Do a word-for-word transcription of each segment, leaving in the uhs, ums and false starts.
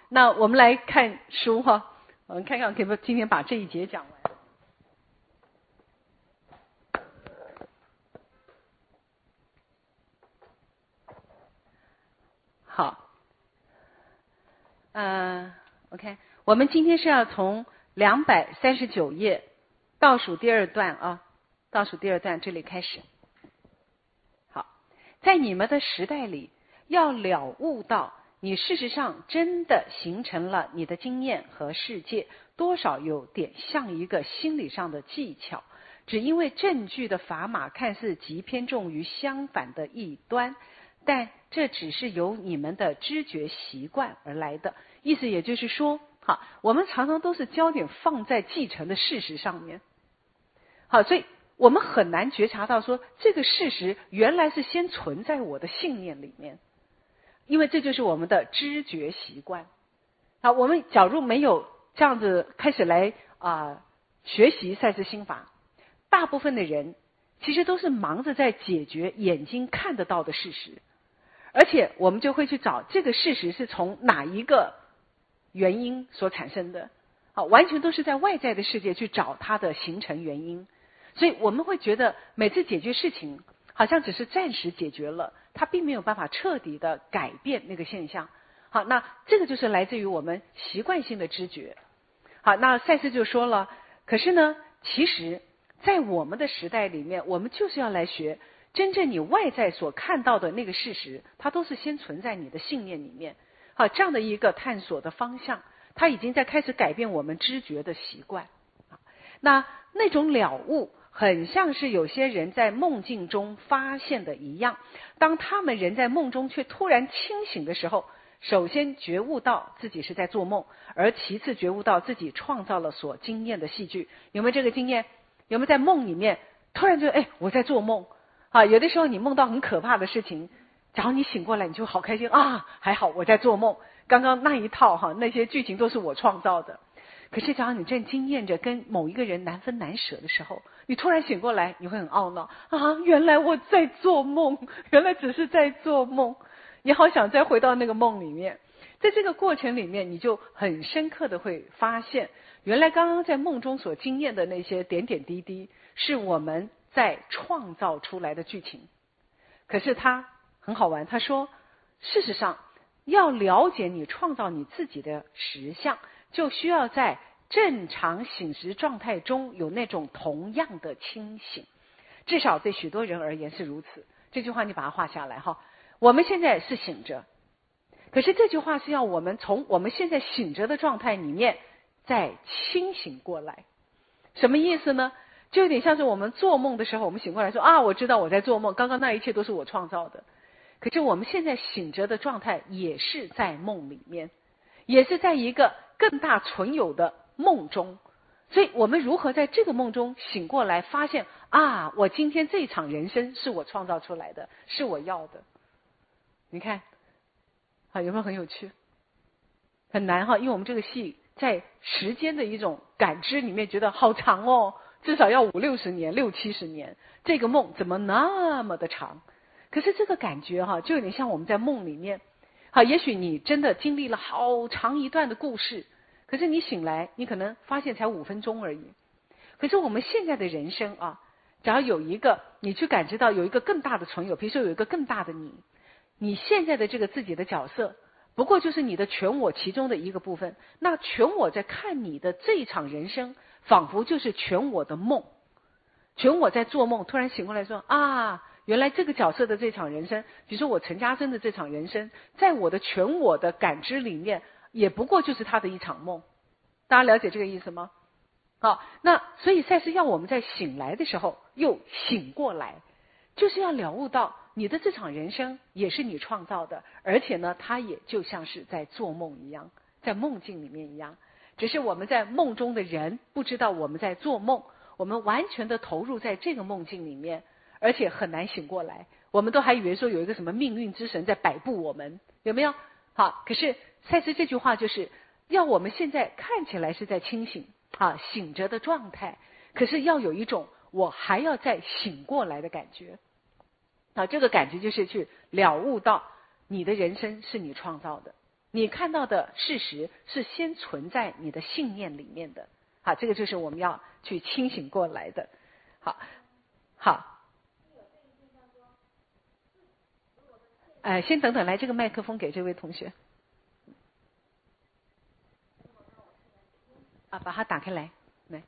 那我们来看书哈，我们看看可不可以今天把这一节讲完。好，呃 ，OK， 我们今天是要从两百三十九页倒数第二段啊，倒数第二段这里开始。好，在你们的时代里，要了悟到，你事实上真的形成了你的经验和世界，多少有点像一个心理上的技巧，只因为证据的砝码看似极偏重于相反的一端。但这只是由你们的知觉习惯而来的，意思也就是说，好，我们常常都是焦点放在继承的事实上面，好，所以我们很难觉察到说这个事实原来是先存在我的信念里面，因为这就是我们的知觉习惯。好，我们假如没有这样子开始来啊、呃、学习赛斯心法，大部分的人其实都是忙着在解决眼睛看得到的事实。而且我们就会去找这个事实是从哪一个原因所产生的，好，完全都是在外在的世界去找它的形成原因，所以我们会觉得每次解决事情好像只是暂时解决了，它并没有办法彻底的改变那个现象。好，那这个就是来自于我们习惯性的知觉。好，那赛斯就说了，可是呢，其实在我们的时代里面，我们就是要来学真正你外在所看到的那个事实，它都是先存在你的信念里面。好，这样的一个探索的方向，它已经在开始改变我们知觉的习惯。那那种了悟，很像是有些人在梦境中发现的一样，当他们人在梦中却突然清醒的时候，首先觉悟到自己是在做梦，而其次觉悟到自己创造了所经验的戏剧。有没有这个经验？有没有在梦里面突然就哎我在做梦？啊，有的时候你梦到很可怕的事情，假如你醒过来，你就好开心啊，还好我在做梦，刚刚那一套哈，那些剧情都是我创造的。可是假如你正经验着跟某一个人难分难舍的时候，你突然醒过来，你会很懊恼啊，原来我在做梦，原来只是在做梦。你好想再回到那个梦里面，在这个过程里面，你就很深刻的会发现，原来刚刚在梦中所经验的那些点点滴滴，是我们在创造出来的剧情。可是他很好玩，他说事实上要了解你创造你自己的实相，就需要在正常醒时状态中有那种同样的清醒，至少对许多人而言是如此。这句话你把它画下来哈，我们现在是醒着，可是这句话是要我们从我们现在醒着的状态里面再清醒过来。什么意思呢？就有点像是我们做梦的时候，我们醒过来说啊，我知道我在做梦，刚刚那一切都是我创造的。可是我们现在醒着的状态也是在梦里面，也是在一个更大存有的梦中。所以我们如何在这个梦中醒过来，发现啊，我今天这场人生是我创造出来的，是我要的。你看啊，有没有很有趣？很难哈，因为我们这个戏在时间的一种感知里面觉得好长哦，至少要五六十年、六七十年，这个梦怎么那么的长？可是这个感觉哈，就有点像我们在梦里面。好，也许你真的经历了好长一段的故事，可是你醒来，你可能发现才五分钟而已。可是我们现在的人生啊，只要有一个你去感知到有一个更大的存有，比如说有一个更大的你，你现在的这个自己的角色，不过就是你的全我其中的一个部分。那全我在看你的这一场人生，仿佛就是全我的梦。全我在做梦，突然醒过来说啊，原来这个角色的这场人生，比如说我陈嘉生的这场人生，在我的全我的感知里面，也不过就是他的一场梦。大家了解这个意思吗？好，那所以赛斯要我们在醒来的时候又醒过来，就是要了悟到你的这场人生也是你创造的，而且呢，它也就像是在做梦一样，在梦境里面一样。只是我们在梦中的人不知道我们在做梦，我们完全的投入在这个梦境里面，而且很难醒过来。我们都还以为说有一个什么命运之神在摆布我们，有没有？好，可是赛斯这句话就是要我们现在看起来是在清醒啊醒着的状态，可是要有一种我还要再醒过来的感觉。啊，这个感觉就是去了悟到你的人生是你创造的。 你看到的事实是先存在你的信念里面的。好，这个就是我们要去清醒过来的。好，好。呃，先等等，来这个麦克风给这位同学。啊，把它打开来，来。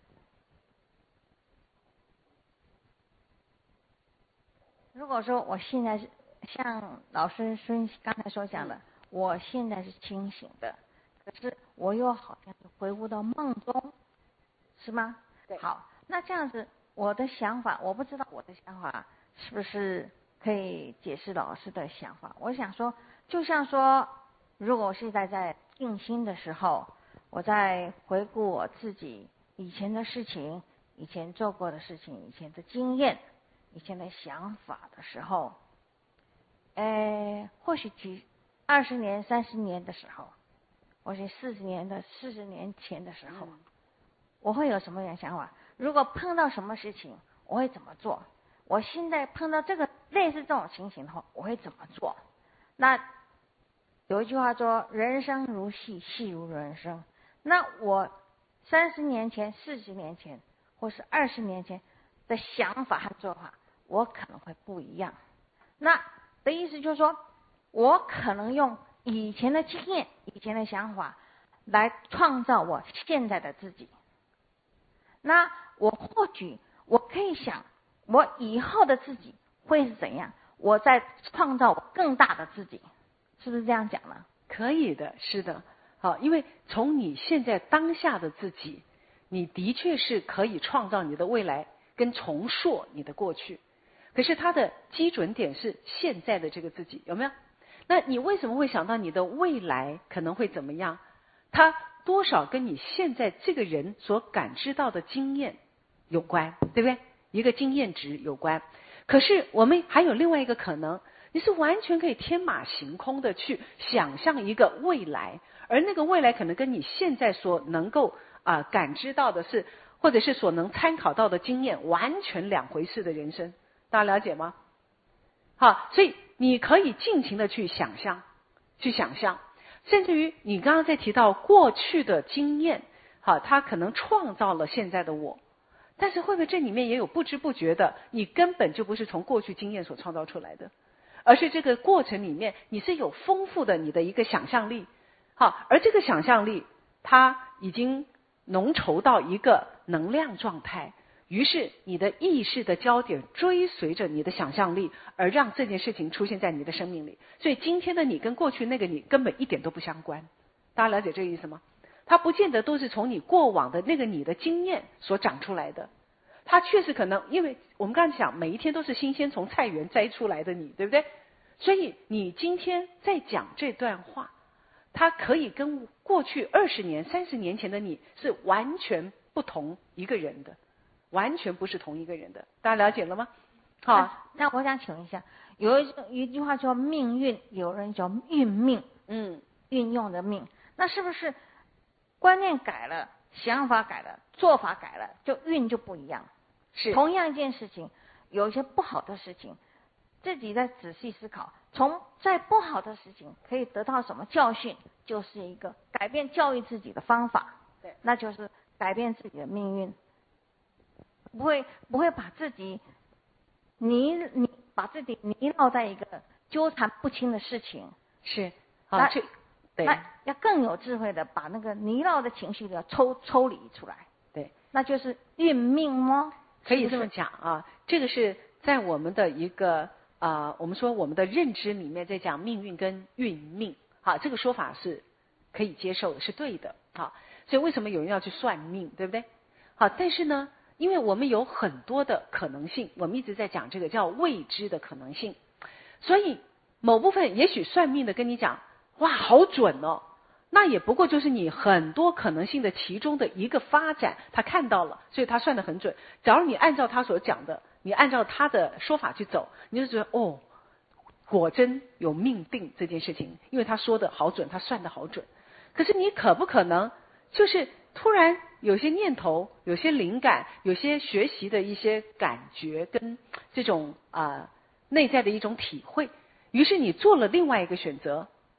如果说我现在是像老师孙刚才所讲的，我现在是清醒的，可是我又好像是回悟到梦中，是吗？ 对。 好，那这样子，我的想法，我不知道我的想法是不是可以解释老师的想法。我想说，就像说，如果我现在在静心的时候，我在回顾我自己以前的事情，以前做过的事情，以前的经验，以前的想法的时候，呃，或许几二十年、三十年的时候，或许四十年的四十年前的时候，我会有什么样的想法？如果碰到什么事情，我会怎么做？我现在碰到这个类似这种情形的话，我会怎么做？那有一句话说：“人生如戏，戏如人生。”那我三十年前、四十年前，或是二十年前的想法和做法，我可能会不一样。那的意思就是说，我可能用以前的经验、以前的想法来创造我现在的自己。那我或许我可以想，我以后的自己会是怎样？我在创造我更大的自己，是不是这样讲呢？ 可以的，是的。好，因为从你现在当下的自己，你的确是可以创造你的未来，跟重塑你的过去。可是它的基准点是现在的这个自己，有没有？那你为什么会想到你的未来可能会怎么样？它多少跟你现在这个人所感知到的经验有关，对不对？一个经验值有关。可是我们还有另外一个可能，你是完全可以天马行空的去想象一个未来，而那个未来可能跟你现在所能够啊、呃、感知到的是，或者是所能参考到的经验完全两回事的人生，大家了解吗？好，所以你可以尽情的去想象，去想象，甚至于你刚刚在提到过去的经验，好，它可能创造了现在的我。但是会不会这里面也有不知不觉的，你根本就不是从过去经验所创造出来的，而是这个过程里面你是有丰富的你的一个想象力，好，而这个想象力它已经浓稠到一个能量状态，于是你的意识的焦点追随着你的想象力，而让这件事情出现在你的生命里。所以今天的你跟过去那个你根本一点都不相关，大家了解这个意思吗？它不见得都是从你过往的那个你的经验所长出来的，它确实可能，因为我们刚才讲每一天都是新鲜从菜园摘出来的你，对不对？所以你今天在讲这段话，它可以跟过去二十年、三十年前的你是完全不同一个人的，完全不是同一个人的，大家了解了吗？好， 啊、那我想请问一下，有一一句话叫命运，有人叫运命， 嗯， 运用的命，那是不是观念改了，想法改了，做法改了，就运就不一样？ 是同样一件事情，有一些不好的事情，自己在仔细思考，从在不好的事情可以得到什么教训，就是一个改变教育自己的方法。 对， 那就是改变自己的命运，不会不会把自己泥泥把自己泥烙在一个纠缠不清的事情。 是，好， 那这对， 那要更有智慧的把那个泥烙的情绪要抽抽离出来。 对， 那就是运命吗？ 可以这么讲啊，这个是在我们的一个啊、呃，我们说我们的认知里面在讲命运跟运命，好，这个说法是可以接受的，是对的，好，所以为什么有人要去算命，对不对？好，但是呢，因为我们有很多的可能性，我们一直在讲这个叫未知的可能性，所以某部分也许算命的跟你讲，哇，好准哦。那也不过就是你很多可能性的其中的一个发展，他看到了，所以他算得很准。假如你按照他所讲的，你按照他的说法去走，你就觉得哦，果真有命定这件事情，因为他说的好准，他算得好准。可是你可不可能就是突然有些念头、有些灵感、有些学习的一些感觉跟这种啊、呃、内在的一种体会，于是你做了另外一个选择。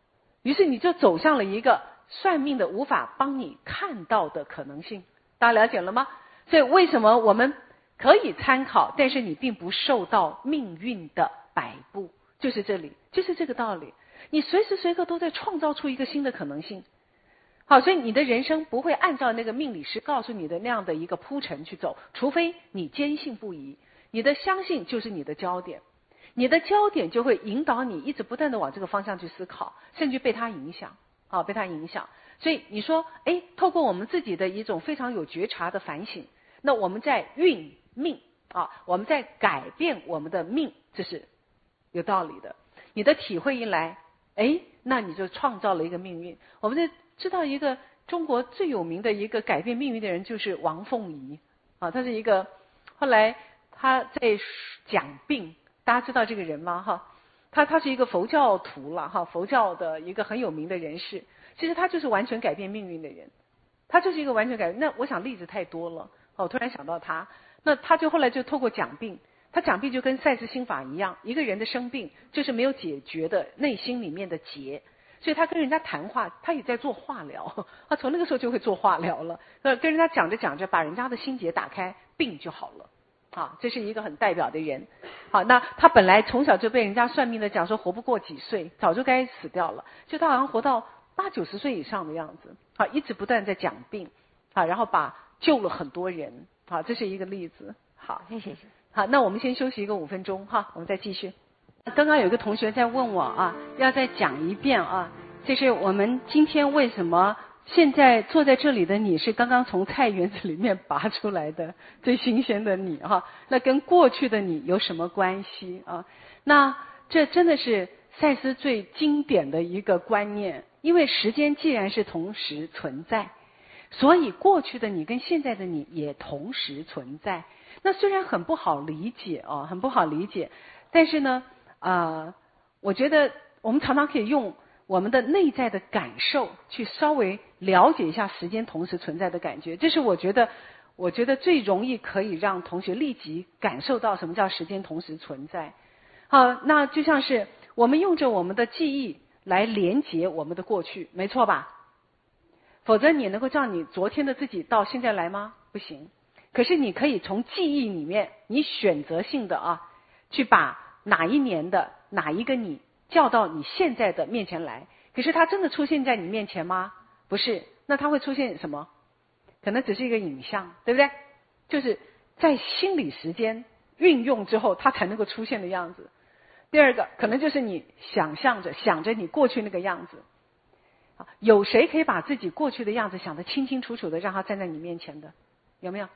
于是你就走向了一个算命的无法帮你看到的可能性。大家了解了吗？所以为什么我们可以参考，但是你并不受到命运的摆布，就是这里，就是这个道理。你随时随刻都在创造出一个新的可能性。好，所以你的人生不会按照那个命理师告诉你的那样的一个铺陈去走，除非你坚信不疑。你的相信就是你的焦点，你的焦点就会引导你一直不断的往这个方向去思考，甚至被它影响，啊，被它影响。所以你说，哎，透过我们自己的一种非常有觉察的反省，那我们在运命啊，我们在改变我们的命，这是有道理的。你的体会一来，哎，那你就创造了一个命运。我们在知道一个中国最有名的一个改变命运的人就是王凤仪啊，他是一个后来他在讲病，大家知道这个人吗？哈，他他是一个佛教徒了哈，佛教的一个很有名的人士。其实他就是完全改变命运的人，他就是一个完全改变。那我想例子太多了，我突然想到他，那他就后来就透过讲病，他讲病就跟赛斯心法一样，一个人的生病就是没有解决的内心里面的结。所以他跟人家谈话，他也在做化疗，他从那个时候就会做化疗了。呃，跟人家讲着讲着，把人家的心结打开，病就好了。啊，这是一个很代表的人。好，那他本来从小就被人家算命的讲说活不过几岁，早就该死掉了。就他好像活到八九十岁以上的样子。啊，一直不断在讲病，啊，然后把救了很多人。啊，这是一个例子。好， 谢谢。 好，那我们先休息一个五分钟，哈，我们再继续。刚刚有一个同学在问我啊，要再讲一遍啊，就是我们今天为什么现在坐在这里的你是刚刚从菜园子里面拔出来的最新鲜的你哈、啊，那跟过去的你有什么关系啊？那这真的是赛斯最经典的一个观念，因为时间既然是同时存在，所以过去的你跟现在的你也同时存在。那虽然很不好理解哦，很不好理解，但是呢。呃，我觉得我们常常可以用我们的内在的感受去稍微了解一下时间同时存在的感觉，这是我觉得我觉得最容易可以让同学立即感受到什么叫时间同时存在。好，那就像是我们用着我们的记忆来连接我们的过去，没错吧？否则你能够叫你昨天的自己到现在来吗？不行。可是你可以从记忆里面，你选择性的啊，去把哪一年的哪一个你叫到你现在的面前来，可是它真的出现在你面前吗？不是，那它会出现什么？可能只是一个影像，对不对？就是在心理时间运用之后，它才能够出现的样子。第二个，可能就是你想象着想着你过去那个样子。有谁可以把自己过去的样子想得清清楚楚的，让他站在你面前的？有没有？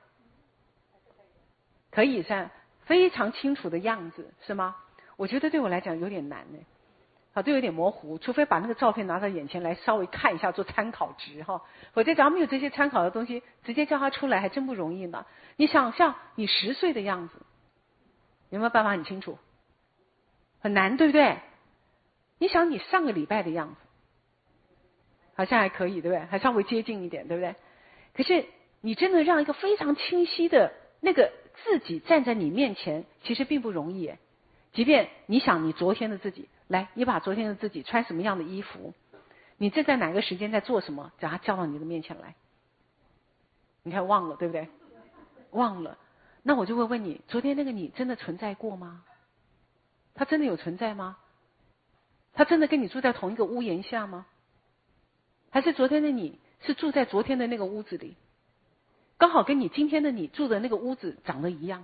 可以噻。非常清楚的样子是吗？我觉得对我来讲有点难呢，啊，都有点模糊，除非把那个照片拿到眼前来稍微看一下做参考值哈。否则假如没有这些参考的东西，直接叫他出来还真不容易呢。你想象你十岁的样子，有没有办法很清楚？很难，对不对？你想你上个礼拜的样子，好像还可以，对不对？还稍微接近一点，对不对？可是你真的让一个非常清晰的那个自己站在你面前，其实并不容易耶。即便你想你昨天的自己，来，你把昨天的自己穿什么样的衣服，你正在哪个时间在做什么，把它叫到你的面前来。你看忘了，对不对？忘了。那我就会问你，昨天那个你真的存在过吗？他真的有存在吗？他真的跟你住在同一个屋檐下吗？还是昨天的你是住在昨天的那个屋子里，刚好跟你今天的你住的那个屋子长得一样？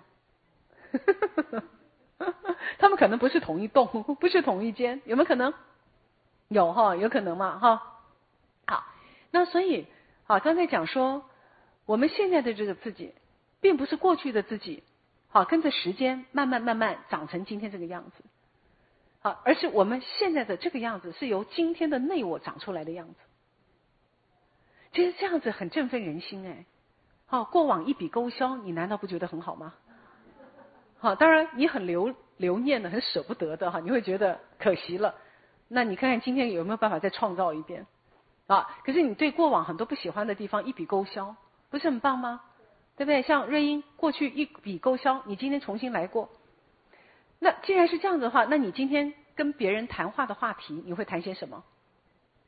他们可能不是同一栋，不是同一间，有没有可能？有哈，有可能嘛哈。好，那所以好，刚才讲说，我们现在的这个自己，并不是过去的自己，好，跟着时间慢慢慢慢长成今天这个样子，好，而是我们现在的这个样子是由今天的内我长出来的样子。其实这样子很振奋人心哎。好，过往一笔勾销，你难道不觉得很好吗？好，当然你很留留念的，很舍不得的哈，你会觉得可惜了。那你看看今天有没有办法再创造一遍啊？可是你对过往很多不喜欢的地方一笔勾销，不是很棒吗？对不对？像瑞英过去一笔勾销，你今天重新来过。那既然是这样子的话，那你今天跟别人谈话的话题，你会谈些什么？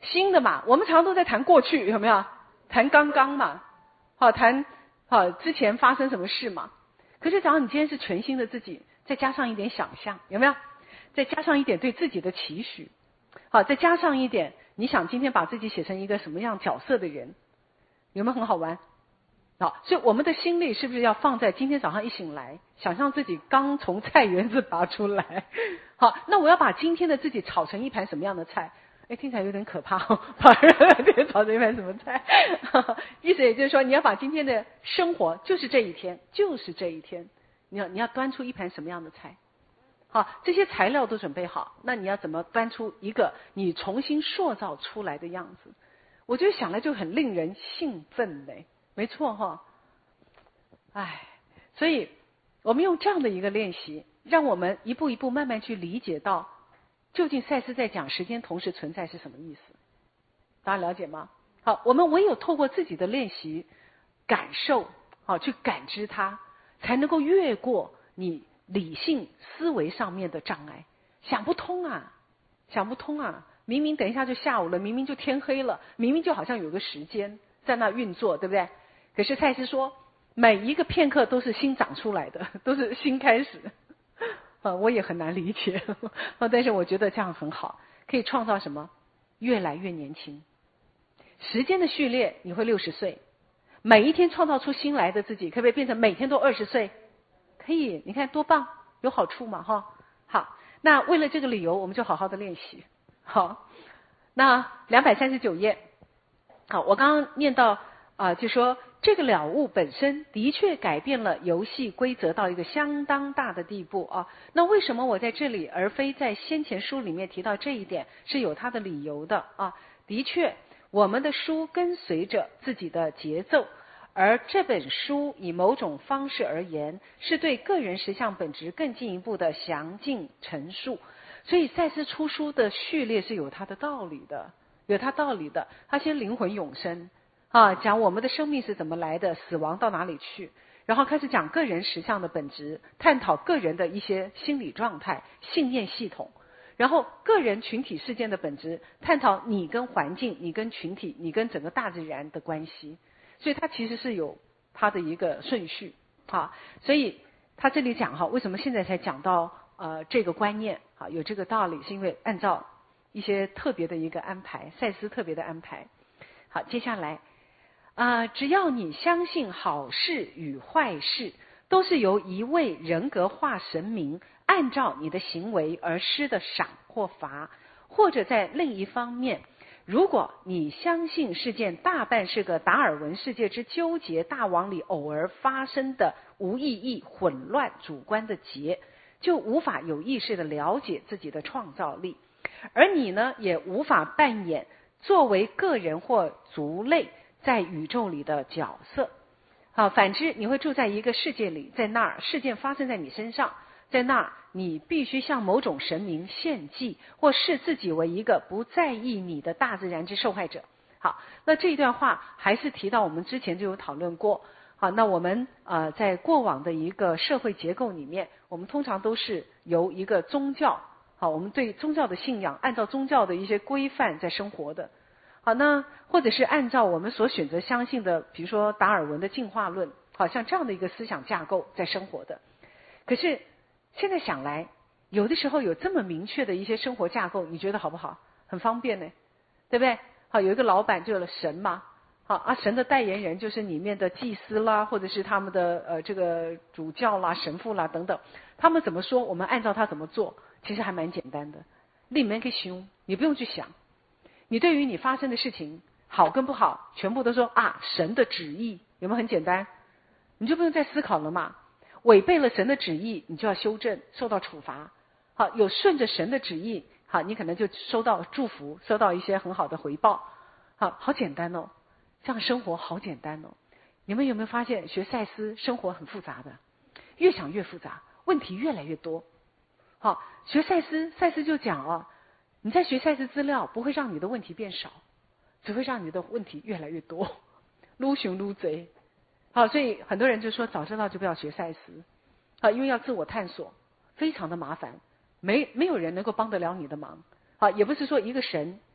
新的嘛，我们常常都在谈过去，有没有？谈刚刚嘛，好谈好之前发生什么事嘛。可是假如你今天是全新的自己，再加上一点想象，有没有？再加上一点对自己的期许，好，再加上一点你想今天把自己写成一个什么样角色的人，有没有很好玩？好，所以我们的心力是不是要放在今天早上一醒来，想象自己刚从菜园子拔出来？好，那我要把今天的自己炒成一盘什么样的菜？哎，听起来有点可怕哦，把人炒成一盘什么菜？意思也就是说，你要把今天的生活，就是这一天，就是这一天，你要你要端出一盘什么样的菜？好，这些材料都准备好，那你要怎么端出一个你重新塑造出来的样子？我觉得想来就很令人兴奋嘞，没错哈、哦。哎，所以我们用这样的一个练习，让我们一步一步慢慢去理解到，究竟赛斯在讲时间同时存在是什么意思？大家了解吗？好，我们唯有透过自己的练习、感受，好去感知它，才能够越过你理性思维上面的障碍。想不通啊，想不通啊！明明等一下就下午了，明明就天黑了，明明就好像有个时间在那运作，对不对？可是赛斯说，每一个片刻都是新长出来的，都是新开始。啊，我也很难理解，但是我觉得这样很好，可以创造什么？越来越年轻。时间的序列，你会六十岁，每一天创造出新来的自己，可不可以变成每天都二十岁？可以，你看多棒，有好处嘛，哈。好，那为了这个理由，我们就好好的练习。好，那两百三十九页，好，我刚刚念到啊、呃，就说这个了悟本身的确改变了游戏规则到一个相当大的地步啊。那为什么我在这里而非在先前书里面提到这一点，是有它的理由的啊。的确，我们的书跟随着自己的节奏。而这本书以某种方式而言，是对个人实相本质更进一步的详尽陈述。所以赛斯出书的序列是有它的道理的，有它道理的。他先灵魂永生啊，讲我们的生命是怎么来的，死亡到哪里去，然后开始讲个人实相的本质，探讨个人的一些心理状态、信念系统，然后个人群体事件的本质，探讨你跟环境、你跟群体、你跟整个大自然的关系。所以它其实是有它的一个顺序啊，所以他这里讲哈，为什么现在才讲到呃这个观念啊，有这个道理，是因为按照一些特别的一个安排，赛斯特别的安排。好，接下来啊、呃，只要你相信好事与坏事都是由一位人格化神明按照你的行为而施的赏或罚，或者在另一方面。如果你相信事件大半是个达尔文世界之纠结大网里偶尔发生的无意义、混乱、主观的结，就无法有意识地了解自己的创造力，而你呢，也无法扮演作为个人或族类在宇宙里的角色。好，反之，你会住在一个世界里，在那儿事件发生在你身上。在那儿，你必须向某种神明献祭，或视自己为一个不在意你的大自然之受害者。好，那这一段话还是提到我们之前就有讨论过。好，那我们呃在过往的一个社会结构里面，我们通常都是由一个宗教，好，我们对宗教的信仰，按照宗教的一些规范在生活的。好，那或者是按照我们所选择相信的，比如说达尔文的进化论，好像这样的一个思想架构在生活的。可是现在想来，有的时候有这么明确的一些生活架构，你觉得好不好？很方便呢，对不对？好，有一个老板就有了神嘛，好啊，神的代言人就是里面的祭司啦，或者是他们的呃这个主教啦、神父啦等等，他们怎么说，我们按照他怎么做，其实还蛮简单的。里面可以凶，你不用去想，你对于你发生的事情好跟不好，全部都说啊神的旨意，有没有很简单？你就不用再思考了嘛。违背了神的旨意，你就要修正，受到处罚。好，有顺着神的旨意，好，你可能就收到祝福，收到一些很好的回报。好，好简单哦，这样生活好简单哦。你们有没有发现，学赛斯生活很复杂的，越想越复杂，问题越来越多。好，学赛斯，赛斯就讲哦，你在学赛斯资料，不会让你的问题变少，只会让你的问题越来越多，撸熊撸贼。好，所以很多人就说早知道就不要学赛斯，啊，因为要自我探索，非常的麻烦，没没有人能够帮得了你的忙，啊，也不是说一个神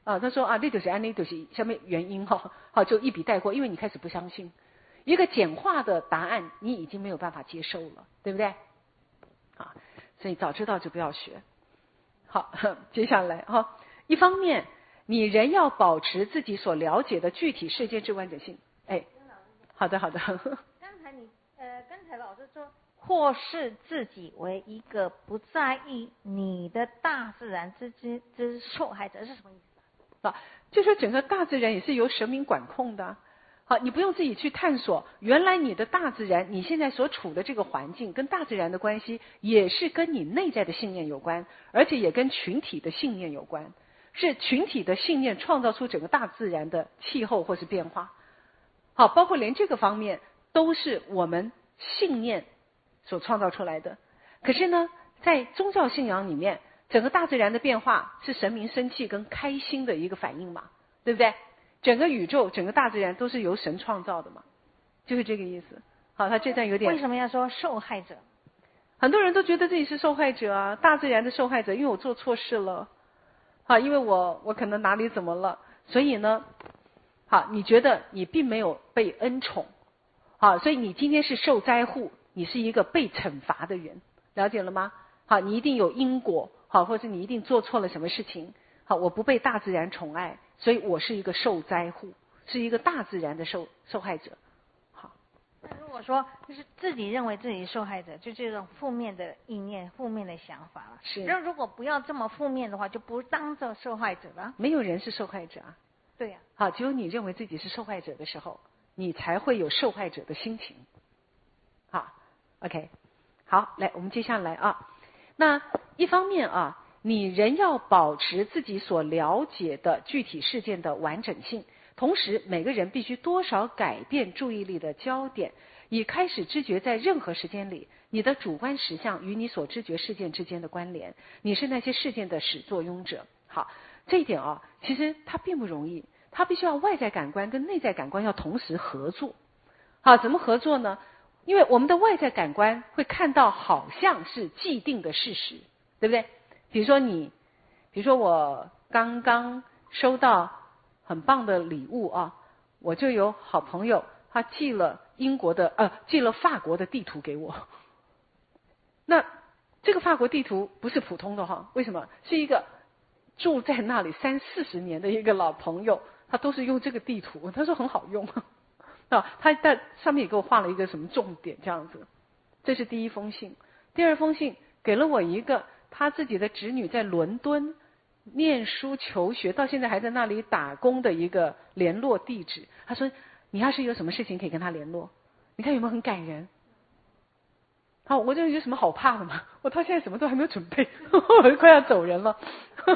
啊，他说啊，那就是安那就是下面原因哈，好就一笔带过，因为你开始不相信一个简化的答案，你已经没有办法接受了，对不对？啊，所以早知道就不要学。好，接下来哈，一方面你仍要保持自己所了解的具体事件之完整性。哎，好的好的。 刚才你呃，刚才老师说，或视自己为一个不在意你的大自然之之之受害者，是什么意思啊？就说整个大自然也是由神明管控的。好，你不用自己去探索，原来你的大自然，你现在所处的这个环境跟大自然的关系，也是跟你内在的信念有关，而且也跟群体的信念有关。是群体的信念创造出整个大自然的气候或是变化。好，包括连这个方面都是我们信念所创造出来的。可是呢，在宗教信仰里面，整个大自然的变化是神明生气跟开心的一个反应嘛，对不对？整个宇宙、整个大自然都是由神创造的嘛，就是这个意思。好，他这段有点。 为什么要说受害者？ 很多人都觉得自己是受害者啊，大自然的受害者，因为我做错事了。好，因为我我可能哪里怎么了，所以呢，好，你觉得你并没有被恩宠，好，所以你今天是受灾户，你是一个被惩罚的人，了解了吗？好，你一定有因果，好，或者你一定做错了什么事情，好，我不被大自然宠爱，所以我是一个受灾户，是一个大自然的受受害者。好， 那如果说就是自己认为自己是受害者，就这种负面的意念、负面的想法了。 是。 那如果不要这么负面的话，就不当做受害者了。 没有人是受害者啊。 对呀、 啊。好，只有你认为自己是受害者的时候，你才会有受害者的心情。好 ，OK， 好，来，我们接下来啊，那一方面啊，你仍要保持自己所了解的具体事件的完整性，同时每个人必须多少改变注意力的焦点，以开始知觉在任何时间里你的主观实相与你所知觉事件之间的关联，你是那些事件的始作俑者。好，这一点啊，其实它并不容易，它必须要外在感官跟内在感官要同时合作。好，怎么合作呢？因为我们的外在感官会看到好像是既定的事实，对不对？比如说你，比如说我刚刚收到很棒的礼物啊，我就有好朋友他寄了英国的呃寄了法国的地图给我。那这个法国地图不是普通的哈，为什么？是一个住在那里三四十年的一个老朋友，他都是用这个地图，他说很好用。啊，他在上面也给我画了一个什么重点这样子。这是第一封信。第二封信给了我一个他自己的侄女在伦敦念书求学，到现在还在那里打工的一个联络地址。他说你要是有什么事情可以跟他联络。你看有没有很感人？好，我这有什么好怕的吗？我到现在什么都还没有准备，我快要走人了。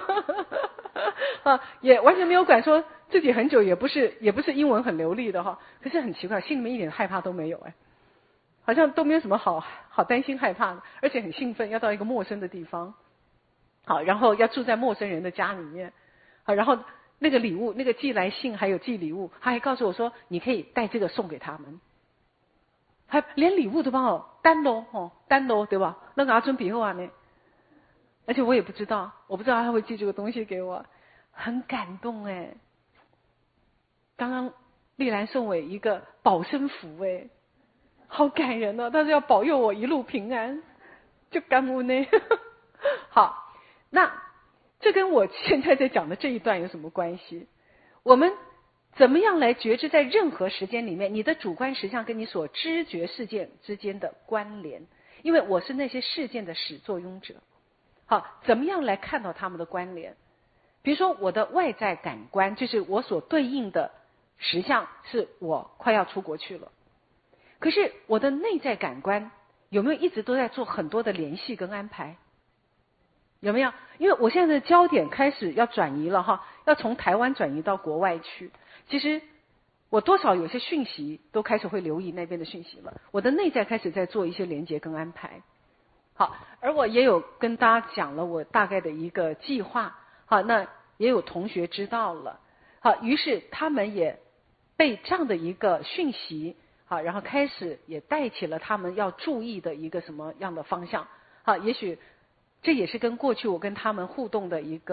啊，也完全没有管说自己很久也不是也不是英文很流利的哈，可是很奇怪，心里面一点害怕都没有哎，好像都没有什么好好担心害怕的，而且很兴奋，要到一个陌生的地方，好，然后要住在陌生人的家里面，好，然后那个礼物，那个寄来信还有寄礼物，他还告诉我说你可以带这个送给他们，还连礼物都帮我单喽哦单喽对吧？那个阿尊比后啊呢？而且我也不知道，我不知道他会寄这个东西给我，很感动哎。刚刚丽兰送我一个保身符哎，好感人哦！他说要保佑我一路平安，就感恩呢。好，那这跟我现在在讲的这一段有什么关系？我们怎么样来觉知在任何时间里面，你的主观实相跟你所知觉事件之间的关联？因为我是那些事件的始作俑者。好，怎么样来看到他们的关联？比如说我的外在感官，就是我所对应的实相，是我快要出国去了。可是我的内在感官有没有一直都在做很多的联系跟安排？有没有？因为我现在的焦点开始要转移了哈，要从台湾转移到国外去。其实我多少有些讯息都开始会留意那边的讯息了，我的内在开始在做一些连结跟安排。好，而我也有跟大家讲了我大概的一个计划，好，那也有同学知道了，好，于是他们也被这样的一个讯息，好，然后开始也带起了他们要注意的一个什么样的方向，好，也许这也是跟过去我跟他们互动的一个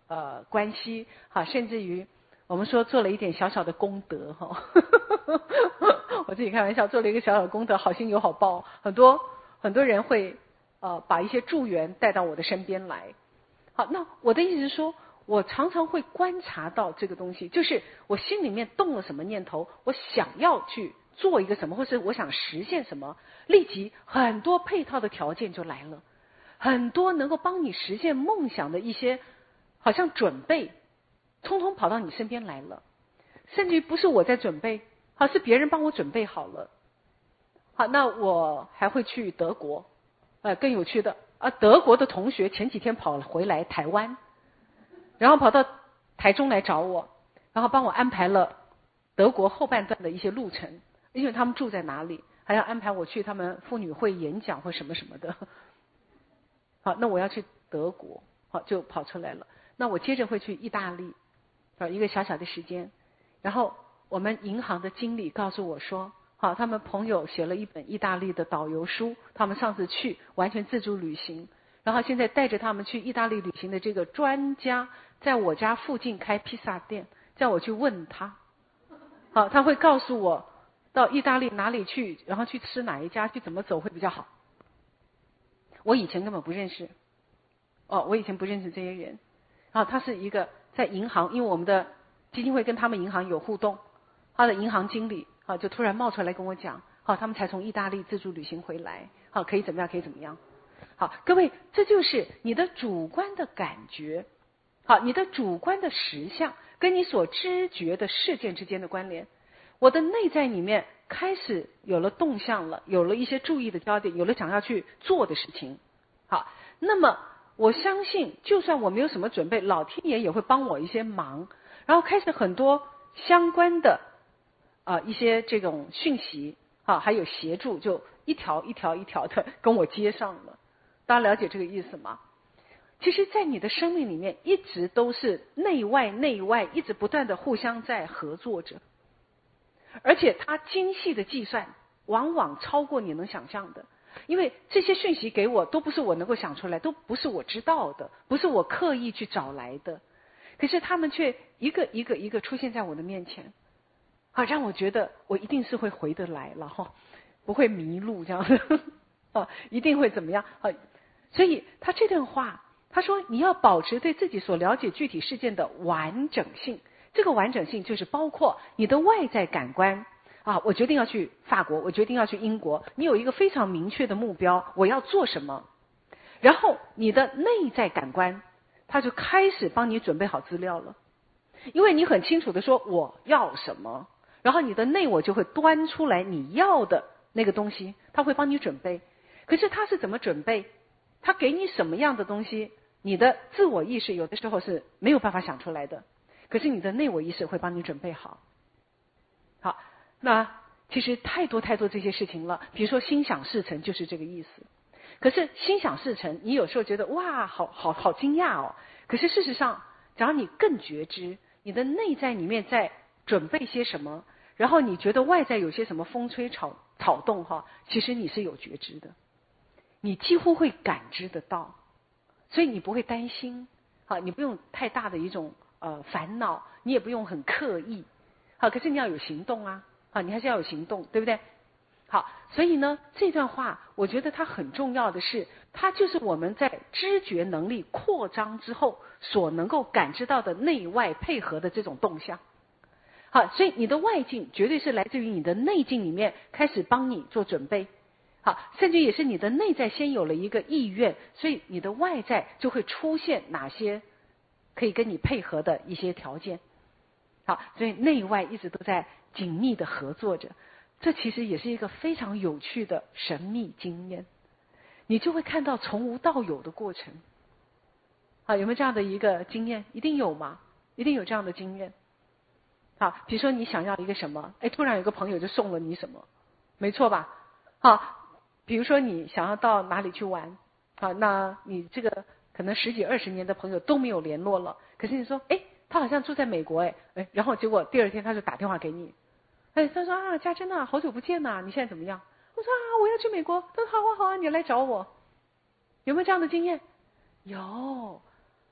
呃关系，好，甚至于我们说做了一点小小的功德哈，我自己开玩笑，做了一个小小的功德，好心有好报，很多很多人会呃把一些助缘带到我的身边来。好，那我的意思是说，我常常会观察到这个东西，就是我心里面动了什么念头，我想要去做一个什么，或是我想实现什么，立即很多配套的条件就来了，很多能够帮你实现梦想的一些好像准备，通通跑到你身边来了，甚至于不是我在准备，好，是别人帮我准备好了。好，那我还会去德国，呃，更有趣的啊，德国的同学前几天跑了回来台湾，然后跑到台中来找我，然后帮我安排了德国后半段的一些路程，因为他们住在哪里，还要安排我去他们妇女会演讲或什么什么的。好，那我要去德国，好，就跑出来了。那我接着会去意大利，啊，一个小小的时间。然后我们银行的经理告诉我说，好，他们朋友写了一本意大利的导游书，他们上次去完全自助旅行，然后现在带着他们去意大利旅行的这个专家，在我家附近开披萨店，叫我去问他，好，他会告诉我到意大利哪里去，然后去吃哪一家，去怎么走会比较好。我以前根本不认识，哦，我以前不认识这些人，啊，他是一个在银行，因为我们的基金会跟他们银行有互动，他的银行经理啊就突然冒出来跟我讲，好，他们才从意大利自助旅行回来，好，可以怎么样，可以怎么样。好，各位，这就是你的主观的感觉，好，你的主观的实相跟你所知觉的事件之间的关联。我的内在里面开始有了动向了，有了一些注意的焦点，有了想要去做的事情。好，那么我相信，就算我没有什么准备，老天爷也会帮我一些忙，然后开始很多相关的啊、呃、一些这种讯息啊，还有协助，就一条一条一条的跟我接上了。大家了解这个意思吗？其实在你的生命里面一直都是内外内外一直不断的互相在合作着，而且它精细的计算往往超过你能想象的，因为这些讯息给我都不是我能够想出来，都不是我知道的，不是我刻意去找来的，可是他们却一个一个一个出现在我的面前，啊，让我觉得我一定是会回得来了哈，不会迷路这样的，啊，一定会怎么样啊？所以他这段话，他说你要保持对自己所了解具体事件的完整性，这个完整性就是包括你的外在感官啊，我决定要去法国，我决定要去英国，你有一个非常明确的目标，我要做什么，然后你的内在感官，他就开始帮你准备好资料了，因为你很清楚的说我要什么，然后你的内我就会端出来你要的那个东西，他会帮你准备。可是他是怎么准备？他给你什么样的东西，你的自我意识有的时候是没有办法想出来的，可是你的内我意识会帮你准备好。好，那其实太多太多这些事情了，比如说心想事成就是这个意思。可是心想事成，你有时候觉得哇，好好好惊讶哦。可是事实上，只要你更觉知，你的内在里面在准备些什么，然后你觉得外在有些什么风吹草草动哈，其实你是有觉知的。你几乎会感知得到，所以你不会担心，好，你不用太大的一种呃烦恼，你也不用很刻意，好，可是你要有行动啊，好，你还是要有行动，对不对？好，所以呢，这段话我觉得它很重要的是，它就是我们在知觉能力扩张之后所能够感知到的内外配合的这种动向。好，所以你的外境绝对是来自于你的内境里面开始帮你做准备。好，甚至也是你的内在先有了一个意愿，所以你的外在就会出现哪些可以跟你配合的一些条件。好，所以内外一直都在紧密的合作着，这其实也是一个非常有趣的神秘经验。你就会看到从无到有的过程。好，有没有这样的一个经验？一定有嘛，一定有这样的经验。好，比如说你想要一个什么，哎，突然有个朋友就送了你什么，没错吧？好。比如说你想要到哪里去玩，好，那你这个可能十几二十年的朋友都没有联络了，可是你说，哎，他好像住在美国，哎，哎，然后结果第二天他就打电话给你，哎，他说啊，家珍啊，好久不见呐，你现在怎么样？我说啊，我要去美国，他说好啊好啊，你来找我，有没有这样的经验？有，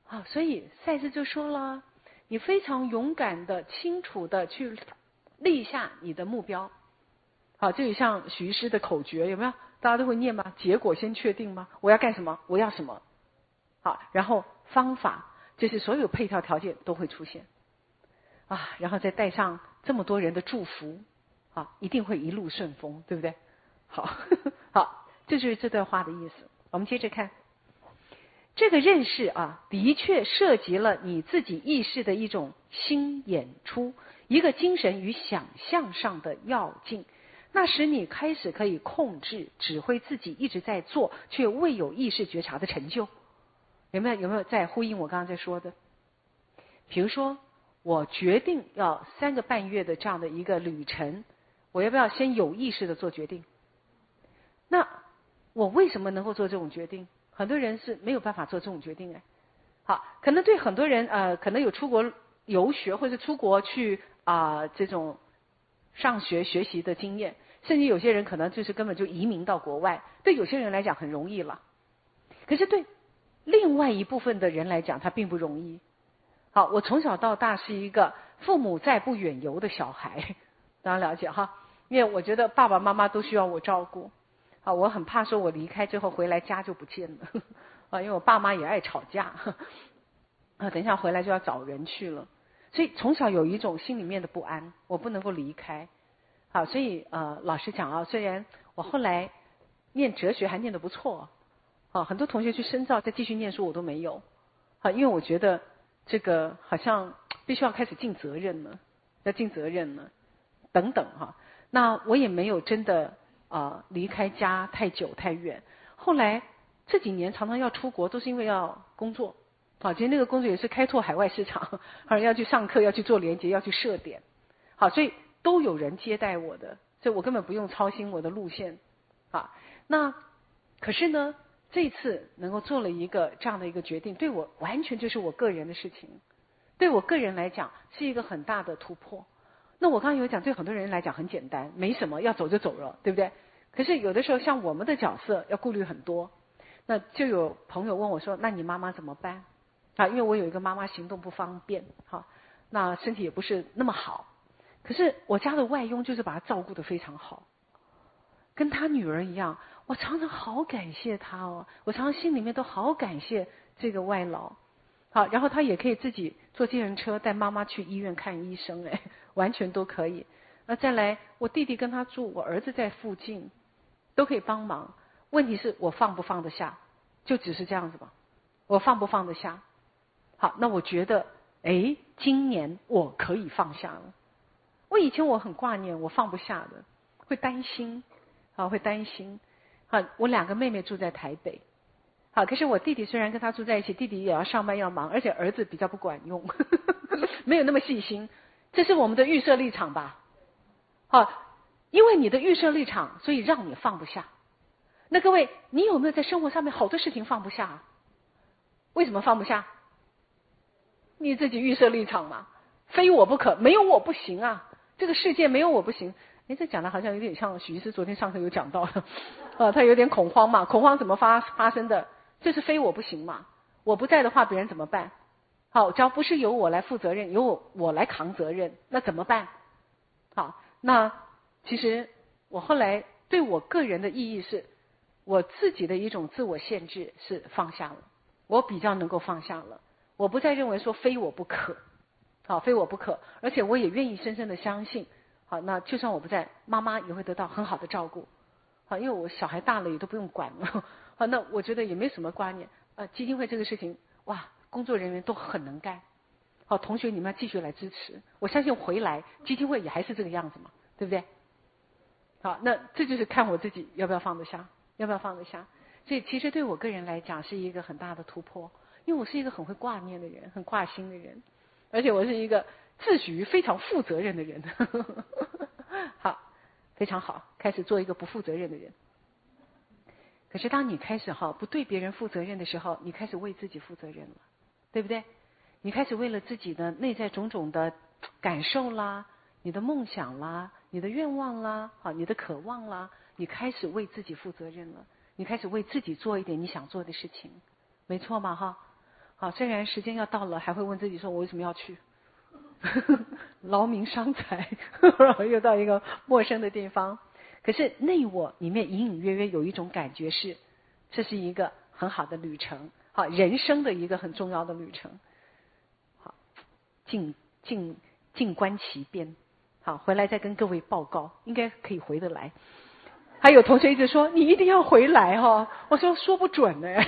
好，所以赛斯就说了，你非常勇敢的、清楚的去立下你的目标。好，这就像许医师的口诀，有没有？大家都会念吗？结果先确定吗？我要干什么？我要什么？好，然后方法，就是所有配套条件都会出现啊，然后再带上这么多人的祝福，啊，一定会一路顺风，对不对？好，好，这就是这段话的意思。我们接着看。这个认识啊，的确涉及了你自己意识的一种新演出，一个精神与想象上的要进，那使你开始可以控制、指挥自己一直在做却未有意识觉察的成就。有没有有没有在呼应我刚刚在说的？比如说，我决定要三个半月的这样的一个旅程，我要不要先有意识的做决定？那我为什么能够做这种决定？很多人是没有办法做这种决定哎。好，可能对很多人呃，可能有出国游学或者出国去啊、呃、这种上学学习的经验，甚至有些人可能就是根本就移民到国外，对有些人来讲很容易了。可是对另外一部分的人来讲，他并不容易。好，我从小到大是一个父母在不远游的小孩，大家了解哈？因为我觉得爸爸妈妈都需要我照顾。啊，我很怕说我离开之后回来家就不见了，啊，因为我爸妈也爱吵架，啊，等一下回来就要找人去了，所以从小有一种心里面的不安，我不能够离开，好，所以呃，老实讲啊，虽然我后来念哲学还念得不错，啊，很多同学去深造再继续念书我都没有，啊，因为我觉得这个好像必须要开始尽责任了，要尽责任了，等等哈，那我也没有真的。啊、呃，离开家太久太远，后来这几年常常要出国，都是因为要工作。好，其实那个工作也是开拓海外市场，而要去上课，要去做连接，要去设点。好，所以都有人接待我的，所以我根本不用操心我的路线。啊，那可是呢，这次能够做了一个这样的一个决定，对我完全就是我个人的事情，对我个人来讲是一个很大的突破。那我刚刚有讲，对很多人来讲很简单，没什么，要走就走了，对不对？可是有的时候，像我们的角色要顾虑很多。那就有朋友问我说：“那你妈妈怎么办？”啊，因为我有一个妈妈行动不方便，哈，那身体也不是那么好。可是我家的外佣就是把她照顾得非常好，跟她女儿一样。我常常好感谢她哦，我常常心里面都好感谢这个外劳。好，然后他也可以自己坐计程车带妈妈去医院看医生，哎，完全都可以。那再来，我弟弟跟他住，我儿子在附近，都可以帮忙。问题是我放不放得下，就只是这样子吧。我放不放得下？好，那我觉得，哎，今年我可以放下了。我以前我很挂念，我放不下的，会担心，啊，会担心。好，我两个妹妹住在台北。好，可是我弟弟虽然跟他住在一起，弟弟也要上班要忙，而且儿子比较不管用，没有那么细心。这是我们的预设立场吧？好，因为你的预设立场，所以让你放不下。那各位，你有没有在生活上面好多事情放不下？为什么放不下？你自己预设立场嘛，非我不可，没有我不行啊！这个世界没有我不行。哎，这讲的好像有点像许医师昨天上课有讲到的，啊，他有点恐慌嘛，恐慌怎么发发生的？就是非我不行嘛，我不在的话，别人怎么办？好，只要不是由我来负责任，由我我来扛责任，那怎么办？好，那其实我后来对我个人的意义是，我自己的一种自我限制是放下了，我比较能够放下了，我不再认为说非我不可，好，非我不可，而且我也愿意深深的相信，好，那就算我不在，妈妈也会得到很好的照顾。好，因为我小孩大了也都不用管了，好，那我觉得也没什么挂念。呃，基金会这个事情，哇，工作人员都很能干。好，同学你们要继续来支持，我相信回来基金会也还是这个样子嘛，对不对？好，那这就是看我自己要不要放得下，要不要放得下。所以其实对我个人来讲是一个很大的突破，因为我是一个很会挂念的人，很挂心的人，而且我是一个自诩非常负责任的人。好。非常好，开始做一个不负责任的人。可是当你开始哈不对别人负责任的时候，你开始为自己负责任了，对不对？你开始为了自己的内在种种的感受啦，你的梦想啦，你的愿望啦，好，你的渴望啦，你开始为自己负责任了，你开始为自己做一点你想做的事情，没错嘛哈？ 好，虽然时间要到了，还会问自己说我为什么要去？劳民伤财，然后又到一个陌生的地方。可是内我里面隐隐约约有一种感觉是，这是一个很好的旅程，好，人生的一个很重要的旅程。好，静静静观其变。好，回来再跟各位报告，应该可以回得来。还有同学一直说你一定要回来哈、哦，我说说不准呢。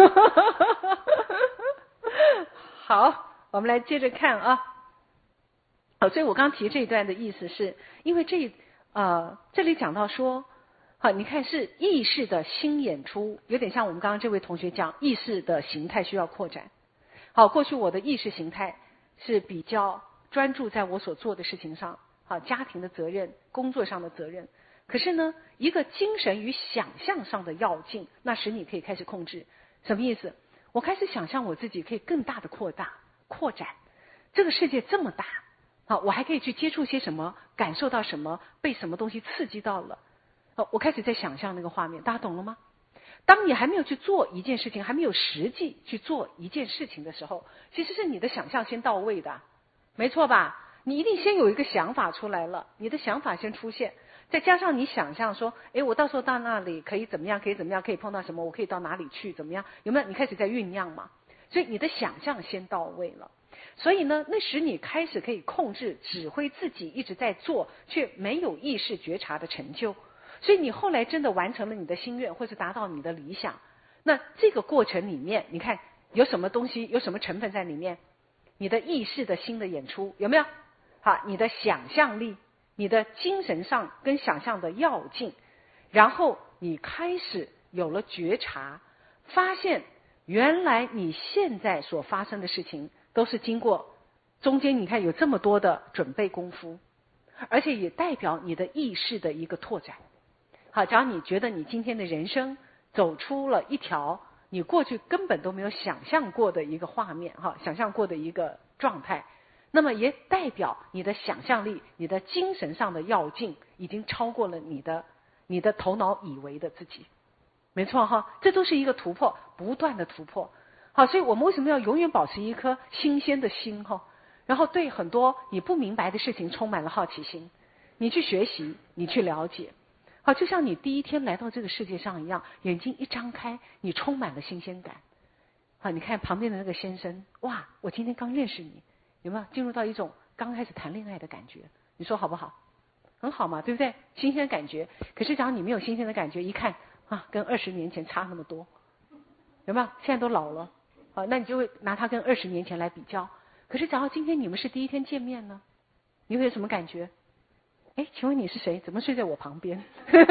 好，我们来接着看啊。好，所以我刚提这一段的意思是，因为这呃这里讲到说，好，你看是意识的新演出，有点像我们刚刚这位同学讲，意识的形态需要扩展。好，过去我的意识形态是比较专注在我所做的事情上，好，家庭的责任、工作上的责任。可是呢，一个精神与想象上的要劲，那使你可以开始控制。什么意思？我开始想象我自己可以更大的扩大、扩展。这个世界这么大，好，我还可以去接触些什么，感受到什么，被什么东西刺激到了。好，我开始在想象那个画面，大家懂了吗？当你还没有去做一件事情，还没有实际去做一件事情的时候，其实是你的想象先到位的，没错吧？你一定先有一个想法出来了，你的想法先出现，再加上你想象说，诶，我到时候到那里可以怎么样，可以怎么样，可以碰到什么，我可以到哪里去，怎么样？有没有？你开始在酝酿嘛？所以你的想象先到位了，所以呢，那使你开始可以控制、指挥自己一直在做，却没有意识觉察的成就。所以你后来真的完成了你的心愿，或是达到你的理想，那这个过程里面，你看有什么东西，有什么成分在里面？你的意识的新的演出有没有？好，你的想象力，你的精神上跟想象的要劲，然后你开始有了觉察，发现原来你现在所发生的事情都是经过中间你看有这么多的准备功夫，而且也代表你的意识的一个拓展。好，假如你觉得你今天的人生走出了一条你过去根本都没有想象过的一个画面，哈，想象过的一个状态，那么也代表你的想象力、你的精神上的要劲已经超过了你的你的头脑以为的自己，没错哈，这都是一个突破，不断的突破。好，所以我们为什么要永远保持一颗新鲜的心哈？然后对很多你不明白的事情充满了好奇心，你去学习，你去了解。好，就像你第一天来到这个世界上一样，眼睛一张开，你充满了新鲜感。好，你看旁边的那个先生，哇，我今天刚认识你，有没有进入到一种刚开始谈恋爱的感觉？你说好不好？很好嘛，对不对？新鲜的感觉。可是假如你没有新鲜的感觉，一看啊，跟二十年前差那么多，有没有？现在都老了，好，那你就会拿他跟二十年前来比较。可是假如今天你们是第一天见面呢，你会有什么感觉？哎，请问你是谁？怎么睡在我旁边？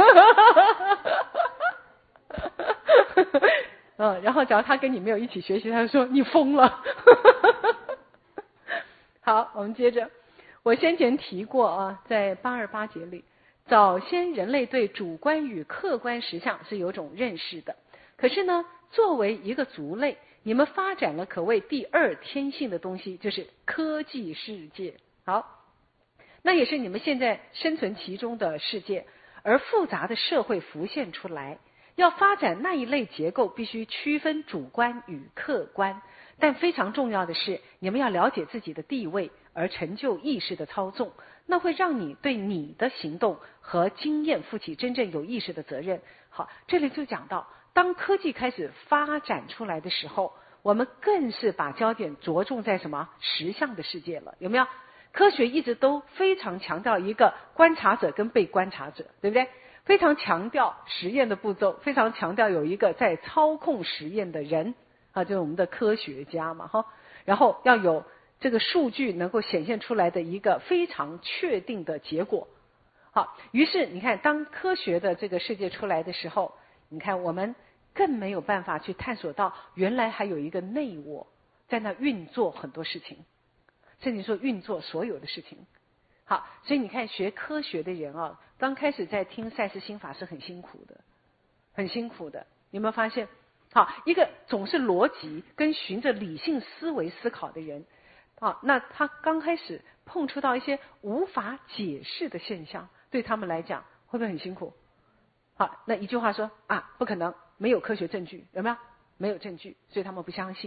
嗯，然后假如他跟你没有一起学习，他就说你疯了。好，我们接着，我先前提过啊，在八二八节里，早先人类对主观与客观实相是有种认识的，可是呢，作为一个族类，你们发展了可谓第二天性的东西，就是科技世界。好。那也是你们现在生存其中的世界，而复杂的社会浮现出来，要发展那一类结构，必须区分主观与客观。但非常重要的是，你们要了解自己的地位，而成就意识的操纵，那会让你对你的行动和经验负起真正有意识的责任。好，这里就讲到，当科技开始发展出来的时候，我们更是把焦点着重在什么实相的世界了，有没有？科学一直都非常强调一个观察者跟被观察者，对不对？非常强调实验的步骤，非常强调有一个在操控实验的人啊，就是我们的科学家嘛，哈。然后要有这个数据能够显现出来的一个非常确定的结果。好，于是你看，当科学的这个世界出来的时候，你看我们更没有办法去探索到原来还有一个内我在那运作很多事情。甚至说运作所有的事情。好，所以你看学科学的人啊，刚开始在听赛斯心法是很辛苦的，很辛苦的。有没有发现？好，一个总是逻辑跟循着理性思维思考的人，好，那他刚开始碰触到一些无法解释的现象，对他们来讲会不会很辛苦？好，那一句话说啊，不可能，没有科学证据，有没有？没有证据，所以他们不相信。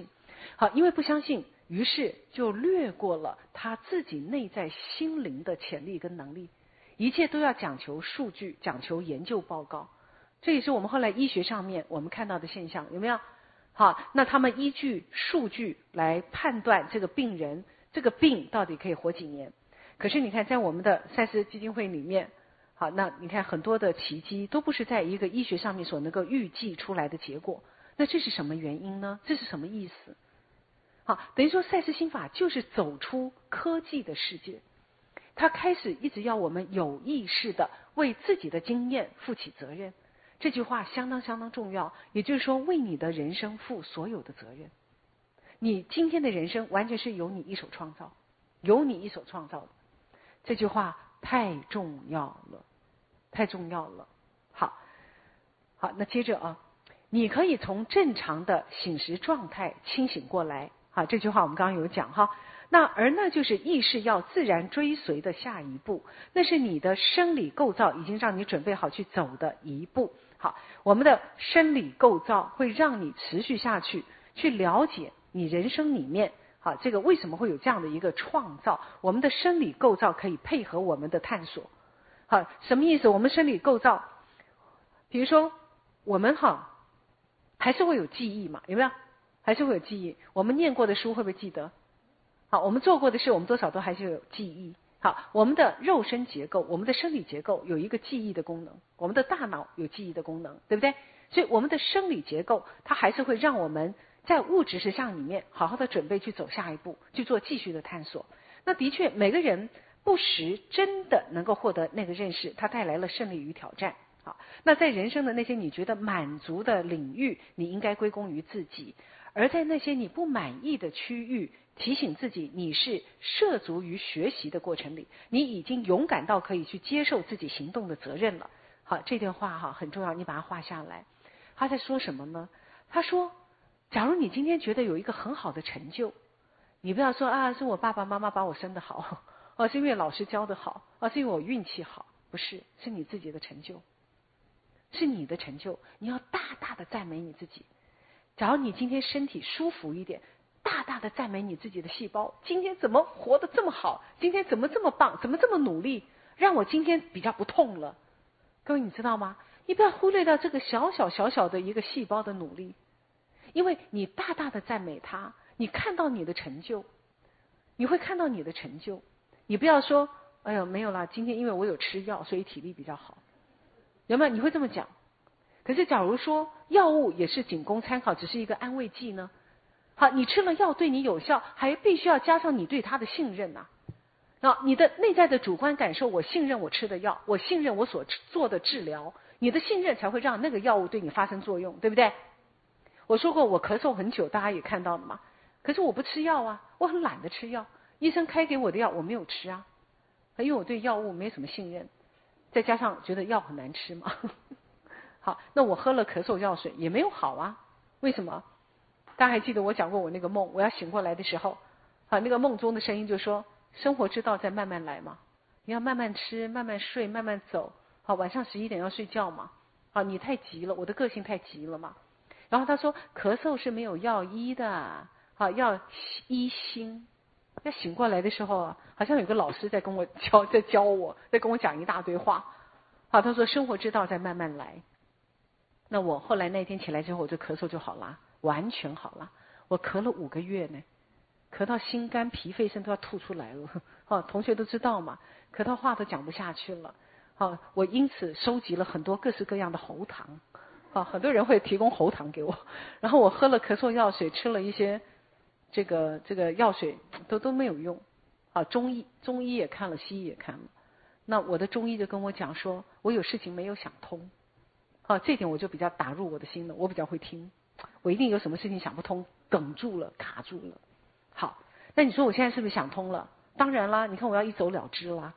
好，因为不相信，于是就略过了他自己内在心灵的潜力跟能力，一切都要讲求数据，讲求研究报告。这也是我们后来医学上面我们看到的现象，有没有？好，那他们依据数据来判断这个病人这个病到底可以活几年。可是你看，在我们的赛斯基金会里面，好，那你看很多的奇迹都不是在一个医学上面所能够预计出来的结果。那这是什么原因呢？这是什么意思？好，等于说赛斯心法就是走出科技的世界，他开始一直要我们有意识的为自己的经验负起责任。这句话相当相当重要，也就是说为你的人生负所有的责任。你今天的人生完全是由你一手创造，由你一手创造的。这句话太重要了，太重要了。好，好，那接着啊，你可以从正常的醒时状态清醒过来。好，这句话我们刚刚有讲哈。那而那就是意识要自然追随的下一步，那是你的生理构造已经让你准备好去走的一步。好，我们的生理构造会让你持续下去，去了解你人生里面，好，这个为什么会有这样的一个创造？我们的生理构造可以配合我们的探索。好，什么意思？我们生理构造，比如说我们哈还是会有记忆嘛，有没有？还是会有记忆。我们念过的书会不会记得？好，我们做过的事，我们多少都还是有记忆。好，我们的肉身结构，我们的生理结构有一个记忆的功能，我们的大脑有记忆的功能，对不对？所以我们的生理结构，它还是会让我们在物质实相里面好好的准备去走下一步，去做继续的探索。那的确，每个人不时真的能够获得那个认识，它带来了胜利与挑战。好，那在人生的那些你觉得满足的领域，你应该归功于自己；而在那些你不满意的区域，提醒自己你是涉足于学习的过程里，你已经勇敢到可以去接受自己行动的责任了。好，这段话哈很重要，你把它画下来。他在说什么呢？他说，假如你今天觉得有一个很好的成就，你不要说啊，是我爸爸妈妈把我生得好，哦，是因为老师教得好，哦，是因为我运气好，不是，是你自己的成就，是你的成就，你要大大的赞美你自己。假如你今天身体舒服一点，大大的赞美你自己的细胞，今天怎么活得这么好？今天怎么这么棒？怎么这么努力？让我今天比较不痛了。各位你知道吗？你不要忽略到这个小小小小的一个细胞的努力，因为你大大的赞美它，你看到你的成就，你会看到你的成就。你不要说，哎呦没有啦，今天因为我有吃药，所以体力比较好，有没有？你会这么讲？可是假如说药物也是仅供参考，只是一个安慰剂呢？好，你吃了药对你有效，还必须要加上你对它的信任呐、啊。啊，你的内在的主观感受，我信任我吃的药，我信任我所做的治疗，你的信任才会让那个药物对你发生作用，对不对？我说过我咳嗽很久，大家也看到了嘛。可是我不吃药啊，我很懒得吃药，医生开给我的药我没有吃啊，因为我对药物没什么信任，再加上觉得药很难吃嘛。好，那我喝了咳嗽药水也没有好啊，为什么？大家还记得我讲过我那个梦，我要醒过来的时候，好，那个梦中的声音就说，生活之道在慢慢来嘛，你要慢慢吃，慢慢睡，慢慢走。好，晚上十一点要睡觉嘛。好，你太急了，我的个性太急了嘛。然后他说，咳嗽是没有药医的，好，要医心。要醒过来的时候啊，好像有个老师在跟我教，在教我，在跟我讲一大堆话。好，他说生活之道在慢慢来。那我后来那天起来之后，我这咳嗽就好了，完全好了。我咳了五个月呢，咳到心肝脾肺肾都要吐出来了。哦，同学都知道嘛，咳到话都讲不下去了。哦，我因此收集了很多各式各样的喉糖。哦，很多人会提供喉糖给我，然后我喝了咳嗽药水，吃了一些这个这个药水，都都没有用。啊，中医中医也看了，西医也看了。那我的中医就跟我讲说，我有事情没有想通。啊，这点我就比较打入我的心了，我比较会听。我一定有什么事情想不通，哽住了，卡住了。好，那你说我现在是不是想通了？当然啦，你看我要一走了之啦。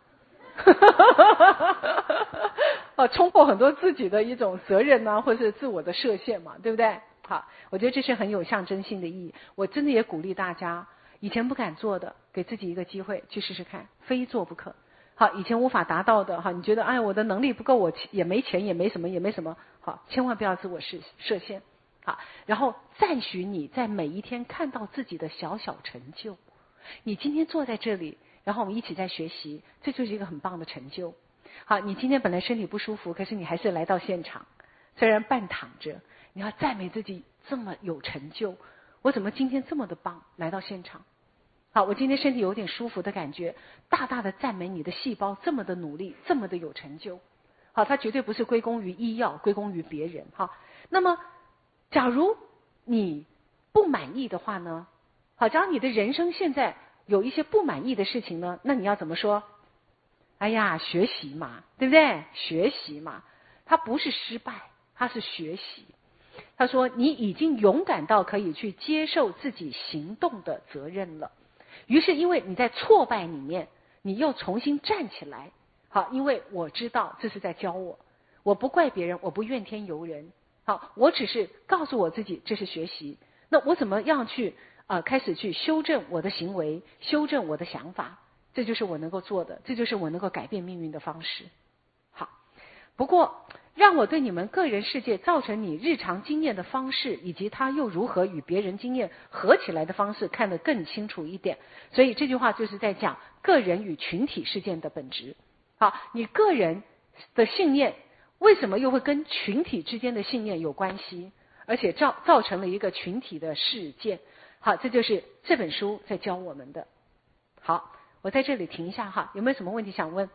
啊，冲破很多自己的一种责任啊，或者是自我的设限嘛，对不对？好，我觉得这是很有象征性的意义。我真的也鼓励大家，以前不敢做的，给自己一个机会去试试看，非做不可。好，以前无法达到的哈，你觉得哎我的能力不够，我也没钱，也没什么，也没什么，好，千万不要自我设设限。 好，然后赞许你在每一天看到自己的小小成就。你今天坐在这里，然后我们一起在学习，这就是一个很棒的成就。好，你今天本来身体不舒服，可是你还是来到现场，虽然半躺着，你要赞美自己这么有成就。我怎么今天这么的棒，来到现场？好，我今天身体有点舒服的感觉，大大的赞美你的细胞这么的努力，这么的有成就。好，它绝对不是归功于医药，归功于别人。好，那么假如你不满意的话呢？好，假如你的人生现在有一些不满意的事情呢，那你要怎么说？哎呀，学习嘛，对不对？学习嘛，它不是失败，它是学习。他说你已经勇敢到可以去接受自己行动的责任了。于是因为你在挫败里面，你又重新站起来。好，因为我知道这是在教我，我不怪别人，我不怨天尤人。好，我只是告诉我自己这是学习。那我怎么样去呃开始去修正我的行为，修正我的想法？这就是我能够做的，这就是我能够改变命运的方式。好，不过让我对你们个人世界造成你日常经验的方式，以及它又如何与别人经验合起来的方式看得更清楚一点。所以这句话就是在讲个人与群体事件的本质。好，你个人的信念为什么又会跟群体之间的信念有关系，而且造造成了一个群体的事件？好，这就是这本书在教我们的。好，我在这里停一下哈，有没有什么问题想问？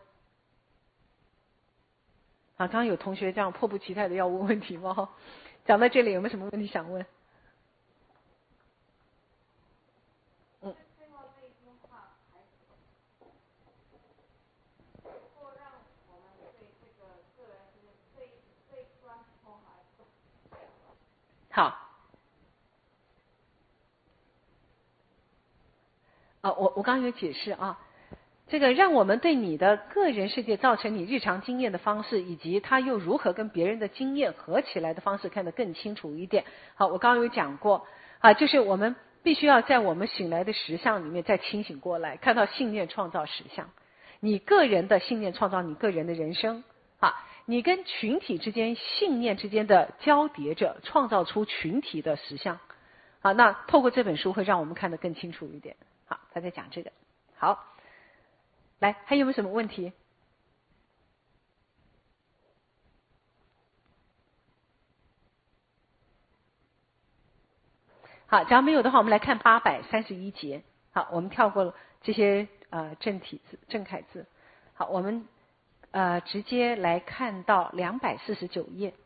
啊，刚刚有同学这样迫不及待的要问问题吗？讲到这里有没有什么问题想问？嗯。好。啊，我我刚刚有解释啊，这个让我们对你的个人世界造成你日常经验的方式，以及它又如何跟别人的经验合起来的方式看得更清楚一点。好，我刚刚有讲过啊，就是我们必须要在我们醒来的实相里面再清醒过来，看到信念创造实相，你个人的信念创造你个人的人生啊，你跟群体之间信念之间的交叠着，创造出群体的实相。好，那透过这本书会让我们看得更清楚一点。好，他在讲这个。好，来，还有没有什么问题？好，假如没有的话，我们来看八百三十一节。好，我们跳过了这些呃正体字、正楷字。好，我们呃直接来看到两百四十九页。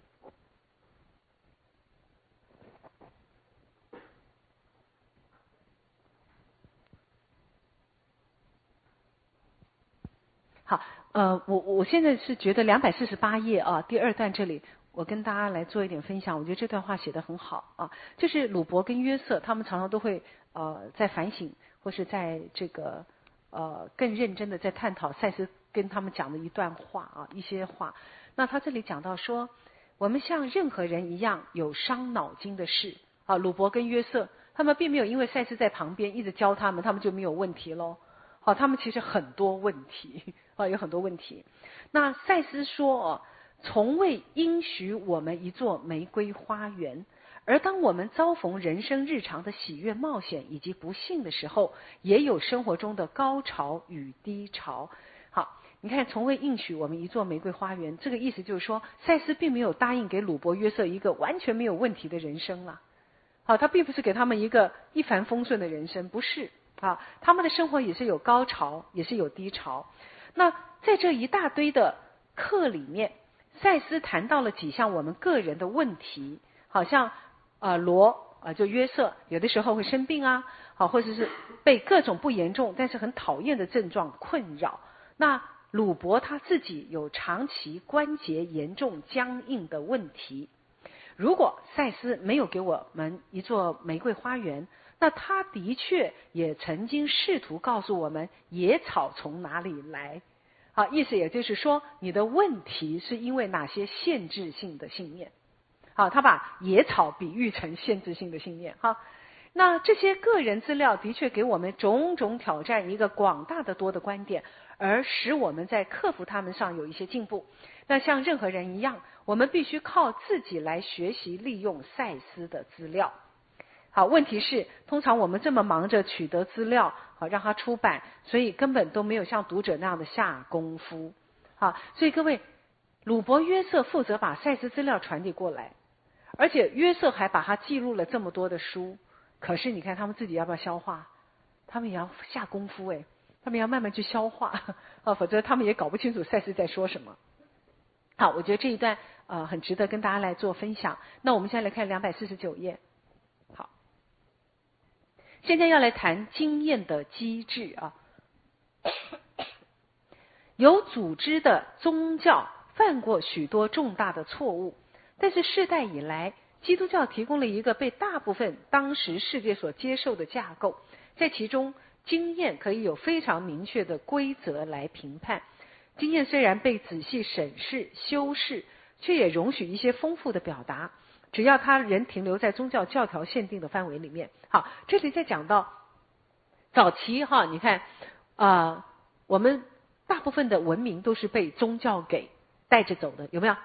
好，呃，我我现在是觉得两百四十八页啊，第二段这里，我跟大家来做一点分享。我觉得这段话写得很好啊，就是鲁伯跟约瑟他们常常都会呃在反省，或是在这个呃更认真的在探讨赛斯跟他们讲的一段话啊，一些话。那他这里讲到说，我们像任何人一样有伤脑筋的事啊，鲁伯跟约瑟他们并没有因为赛斯在旁边一直教他们，他们就没有问题咯。好，他们其实很多问题啊，有很多问题。那赛斯说哦，从未应许我们一座玫瑰花园，而当我们遭逢人生日常的喜悦、冒险以及不幸的时候，也有生活中的高潮与低潮。好，你看，从未应许我们一座玫瑰花园，这个意思就是说，赛斯并没有答应给鲁伯约瑟一个完全没有问题的人生啦。好，他并不是给他们一个一帆风顺的人生，不是。啊，他们的生活也是有高潮，也是有低潮。那在这一大堆的课里面，赛斯谈到了几项我们个人的问题，好像呃罗啊、呃、就约瑟有的时候会生病啊，好或者是被各种不严重但是很讨厌的症状困扰。那鲁伯他自己有长期关节严重僵硬的问题。如果赛斯没有给我们一座玫瑰花园，那他的确也曾经试图告诉我们野草从哪里来。好，意思也就是说，你的问题是因为哪些限制性的信念。好，他把野草比喻成限制性的信念。好， 那这些个人资料的确给我们种种挑战，一个广大的多的观点，而使我们在克服它们上有一些进步。那像任何人一样，我们必须靠自己来学习利用赛斯的资料。好，问题是通常我们这么忙着取得资料，好让它出版，所以根本都没有像读者那样的下功夫。好，所以各位，鲁伯约瑟负责把赛斯资料传递过来，而且约瑟还把它记录了这么多的书。可是你看他们自己要不要消化？他们也要下功夫诶，他们要慢慢去消化啊，否则他们也搞不清楚赛斯在说什么。好，我觉得这一段呃很值得跟大家来做分享。那我们现在来看两百四十九页。好，现在要来谈经验的机制啊。有组织的宗教犯过许多重大的错误，但是世代以来，基督教提供了一个被大部分当时世界所接受的架构，在其中经验可以有非常明确的规则来评判。经验虽然被仔细审视修饰，却也容许一些丰富的表达，只要它仍停留在宗教教条限定的范围里面。好，这里在讲到早期哈，你看啊、呃，我们大部分的文明都是被宗教给带着走的，有没有？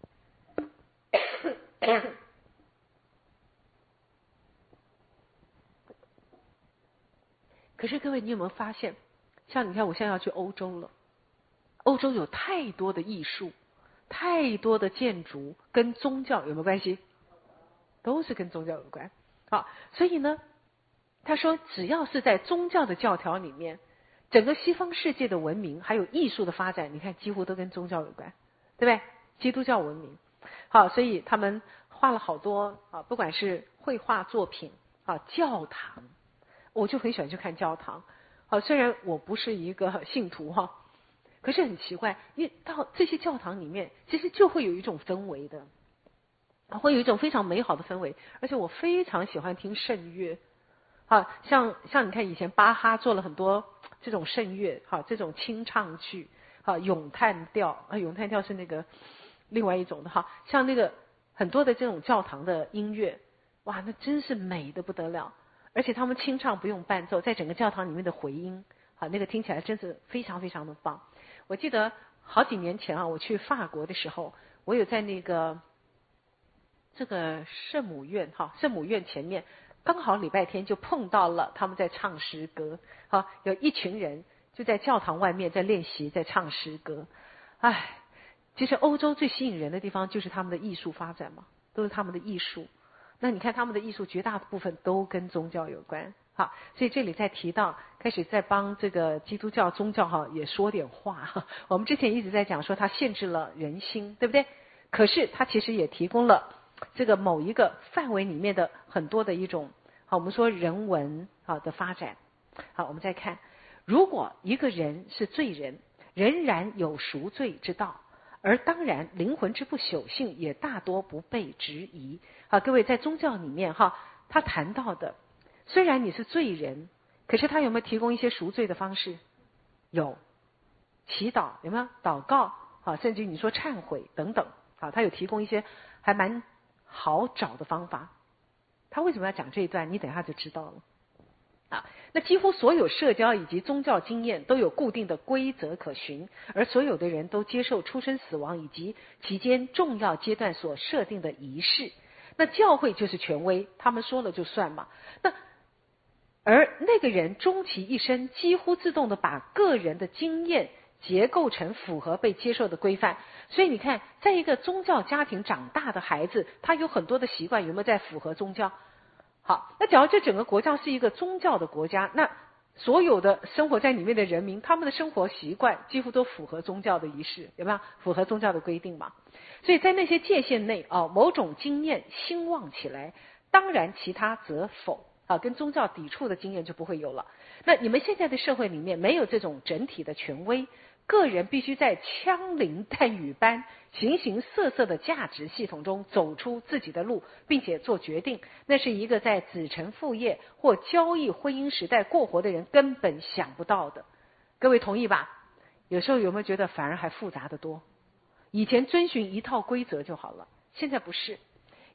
可是各位，你有没有发现，像你看我现在要去欧洲了，欧洲有太多的艺术，太多的建筑跟宗教有没有关系？都是跟宗教有关。好，所以呢，他说只要是在宗教的教条里面，整个西方世界的文明还有艺术的发展，你看几乎都跟宗教有关，对不对？基督教文明。好，所以他们画了好多啊，不管是绘画作品啊，教堂，我就很喜欢去看教堂。好，虽然我不是一个信徒哈，可是很奇怪，你到这些教堂里面，其实就会有一种氛围的，会有一种非常美好的氛围，而且我非常喜欢听圣乐。好，像像你看以前巴哈做了很多这种圣乐，好，这种清唱剧，好，咏叹调啊，咏叹调是那个另外一种的哈，像那个很多的这种教堂的音乐，哇，那真是美得不得了，而且他们清唱不用伴奏，在整个教堂里面的回音，好，那个听起来真是非常非常的棒。我记得好几年前啊，我去法国的时候，我有在那个这个圣母院哈，圣母院前面。刚好礼拜天就碰到了他们在唱诗歌，好，有一群人就在教堂外面在练习，在唱诗歌。唉，其实欧洲最吸引人的地方就是他们的艺术发展嘛，都是他们的艺术。那你看他们的艺术绝大部分都跟宗教有关，好，所以这里在提到，开始在帮这个基督教宗教哈也说点话。我们之前一直在讲说它限制了人心，对不对？可是它其实也提供了这个某一个范围里面的很多的一种，好，我们说人文好的发展。好，我们再看，如果一个人是罪人，仍然有赎罪之道，而当然灵魂之不朽性也大多不被质疑。好，各位在宗教里面哈，他谈到的，虽然你是罪人，可是他有没有提供一些赎罪的方式？有，祈祷有没有？祷告，好，甚至你说忏悔等等，好，他有提供一些还蛮好找的方法。他为什么要讲这一段？你等一下就知道了。啊，那几乎所有社交以及宗教经验都有固定的规则可循，而所有的人都接受出生、死亡以及其间重要阶段所设定的仪式。那教会就是权威，他们说了就算嘛。那而那个人终其一生几乎自动的把个人的经验结构成符合被接受的规范。所以你看，在一个宗教家庭长大的孩子，他有很多的习惯有没有在符合宗教？好，那假如这整个国家是一个宗教的国家，那所有的生活在里面的人民，他们的生活习惯几乎都符合宗教的仪式，有没有？符合宗教的规定嘛？所以在那些界限内啊，某种经验兴旺起来，当然其他则否啊，跟宗教抵触的经验就不会有了。那你们现在的社会里面没有这种整体的权威，个人必须在枪林弹雨般、形形色色的价值系统中走出自己的路，并且做决定。那是一个在子承父业或交易婚姻时代过活的人根本想不到的。各位同意吧？有时候有没有觉得反而还复杂得多？以前遵循一套规则就好了，现在不是。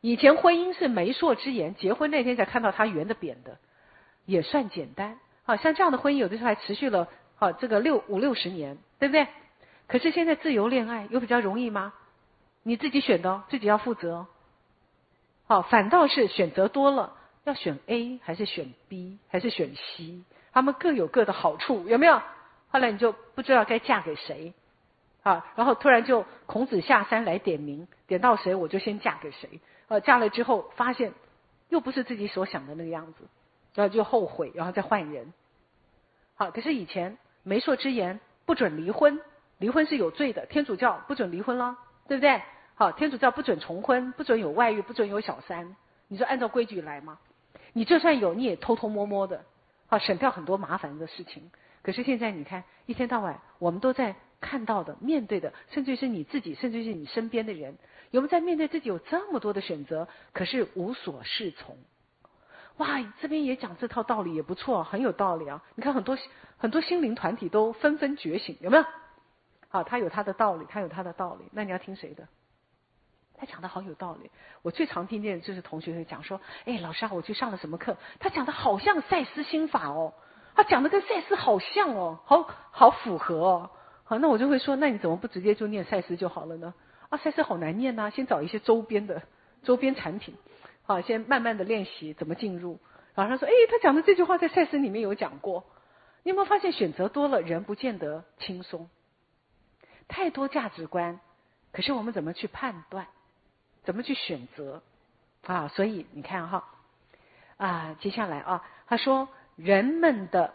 以前婚姻是媒妁之言，结婚那天才看到他圆的扁的，也算简单。好像这样的婚姻有的时候还持续了好这个六五六十年，对不对？可是现在自由恋爱有比较容易吗？你自己选的哦，自己要负责哦。好，反倒是选择多了，要选 A 还是选 B 还是选 C， 他们各有各的好处，有没有？后来你就不知道该嫁给谁。啊，然后突然就孔子下山来点名，点到谁我就先嫁给谁。呃，嫁了之后发现又不是自己所想的那个样子，然后就后悔，然后再换人。好，可是以前媒妁之言不准离婚，离婚是有罪的，天主教不准离婚了，对不对？好，天主教不准重婚，不准有外遇，不准有小三。你说按照规矩来吗？你就算有，你也偷偷摸摸的，好，省掉很多麻烦的事情。可是现在你看，一天到晚我们都在看到的、面对的，甚至是你自己，甚至是你身边的人，有没有在面对自己有这么多的选择，可是无所适从？哇，这边也讲这套道理也不错，很有道理啊！你看很多很多心灵团体都纷纷觉醒，有没有？好，他有他的道理，他有他的道理，那你要听谁的？他讲的好有道理。我最常听见就是同学会讲说，哎，老师啊，我去上了什么课，他讲的好像赛斯心法哦，他讲的跟赛斯好像哦，好好符合哦。好，那我就会说，那你怎么不直接就念赛斯就好了呢？啊，赛斯好难念呐、啊，先找一些周边的周边产品，好，先慢慢的练习怎么进入。然后他说，哎，他讲的这句话在赛斯里面有讲过。你有没有发现选择多了，人不见得轻松？太多价值观，可是我们怎么去判断？怎么去选择？啊，所以你看哈，啊，接下来啊，他说人们的，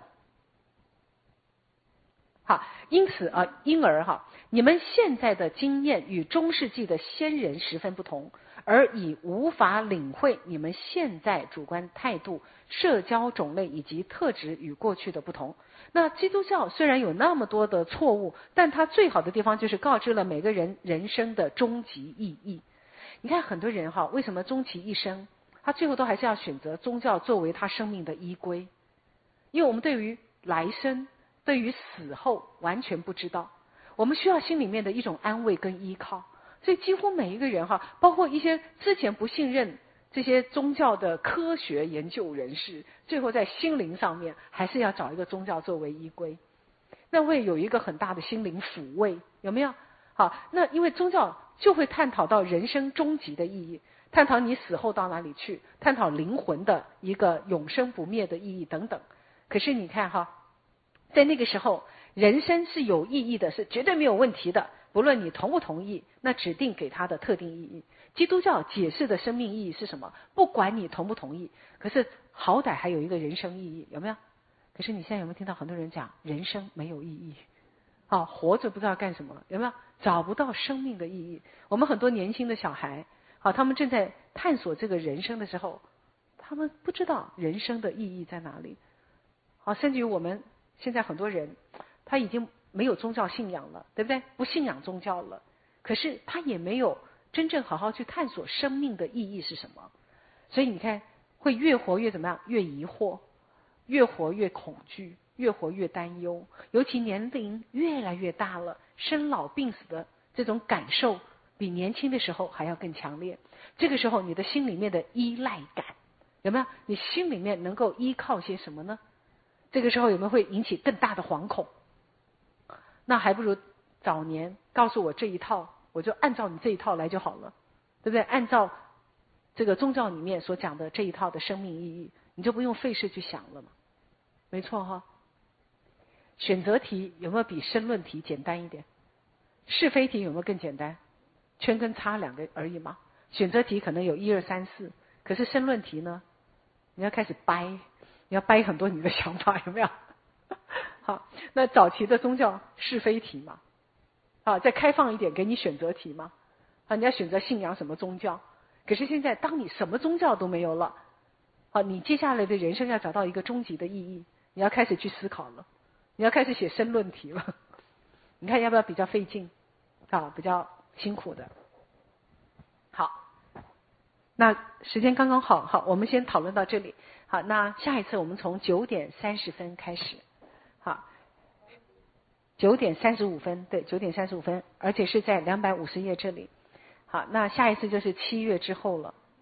好，因此啊，因而哈，你们现在的经验与中世纪的先人十分不同，而已无法领会你们现在主观态度、社交种类以及特质与过去的不同。那基督教虽然有那么多的错误，但它最好的地方就是告知了每个人人生的终极意义。你看很多人哈，为什么终其一生，他最后都还是要选择宗教作为他生命的依归？因为我们对于来生、对于死后完全不知道，我们需要心里面的一种安慰跟依靠。所以几乎每一个人哈，包括一些之前不信任这些宗教的科学研究人士，最后在心灵上面还是要找一个宗教作为依归，那会有一个很大的心灵抚慰，有没有？好，那因为宗教就会探讨到人生终极的意义，探讨你死后到哪里去，探讨灵魂的一个永生不灭的意义等等。可是你看哈，在那个时候，人生是有意义的，是绝对没有问题的，不论你同不同意，那指定给它的特定意义。基督教解释的生命意义是什么？不管你同不同意，可是好歹还有一个人生意义，有没有？可是你现在有没有听到很多人讲人生没有意义？好，活着不知道干什么，有没有？找不到生命的意义。我们很多年轻的小孩，好，他们正在探索这个人生的时候，他们不知道人生的意义在哪里。好，甚至于我们现在很多人，他已经没有宗教信仰了，对不对？不信仰宗教了，可是他也没有真正好好去探索生命的意义是什么。所以你看，会越活越怎么样？越疑惑，越活越恐惧，越活越担忧。尤其年龄越来越大了，生老病死的这种感受比年轻的时候还要更强烈。这个时候你的心里面的依赖感有没有？你心里面能够依靠些什么呢？这个时候有没有会引起更大的惶恐？那还不如早年告诉我这一套，我就按照你这一套来就好了，对不对？按照这个宗教里面所讲的这一套的生命意义，你就不用费事去想了嘛。没错哈。选择题有没有比申论题简单一点？是非题有没有更简单？圈跟叉两个而已嘛。选择题可能有一二三四，可是申论题呢，你要开始掰，你要掰很多你的想法，有没有？好，那早期的宗教是非题嘛，啊，再开放一点给你选择题嘛，啊，你要选择信仰什么宗教。可是现在当你什么宗教都没有了，啊，你接下来的人生要找到一个终极的意义，你要开始去思考了，你要开始写申论题了。你看要不要比较费劲？啊，比较辛苦的。好，那时间刚刚好，好，我们先讨论到这里。好，那下一次我们从九点三十分开始。好，九点三十五分，对，九点三十五分，而且是在两百五十页这里。好，那下一次就是七月之后了，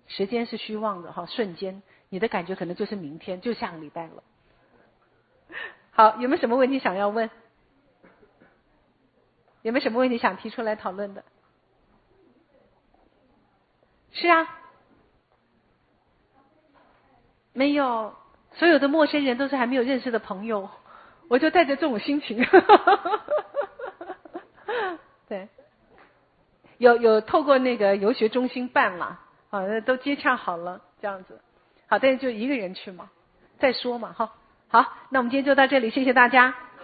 时间是虚妄的哈，瞬间，你的感觉可能就是明天，就下个礼拜了。好，有没有什么问题想要问？有没有什么问题想提出来讨论的？是啊，没有，所有的陌生人都是还没有认识的朋友，我就带着这种心情。对，有有透过那个游学中心办了，好，都接洽好了，这样子。好，但是就一个人去嘛，再说嘛，哈。好，那我们今天就到这里，谢谢大家。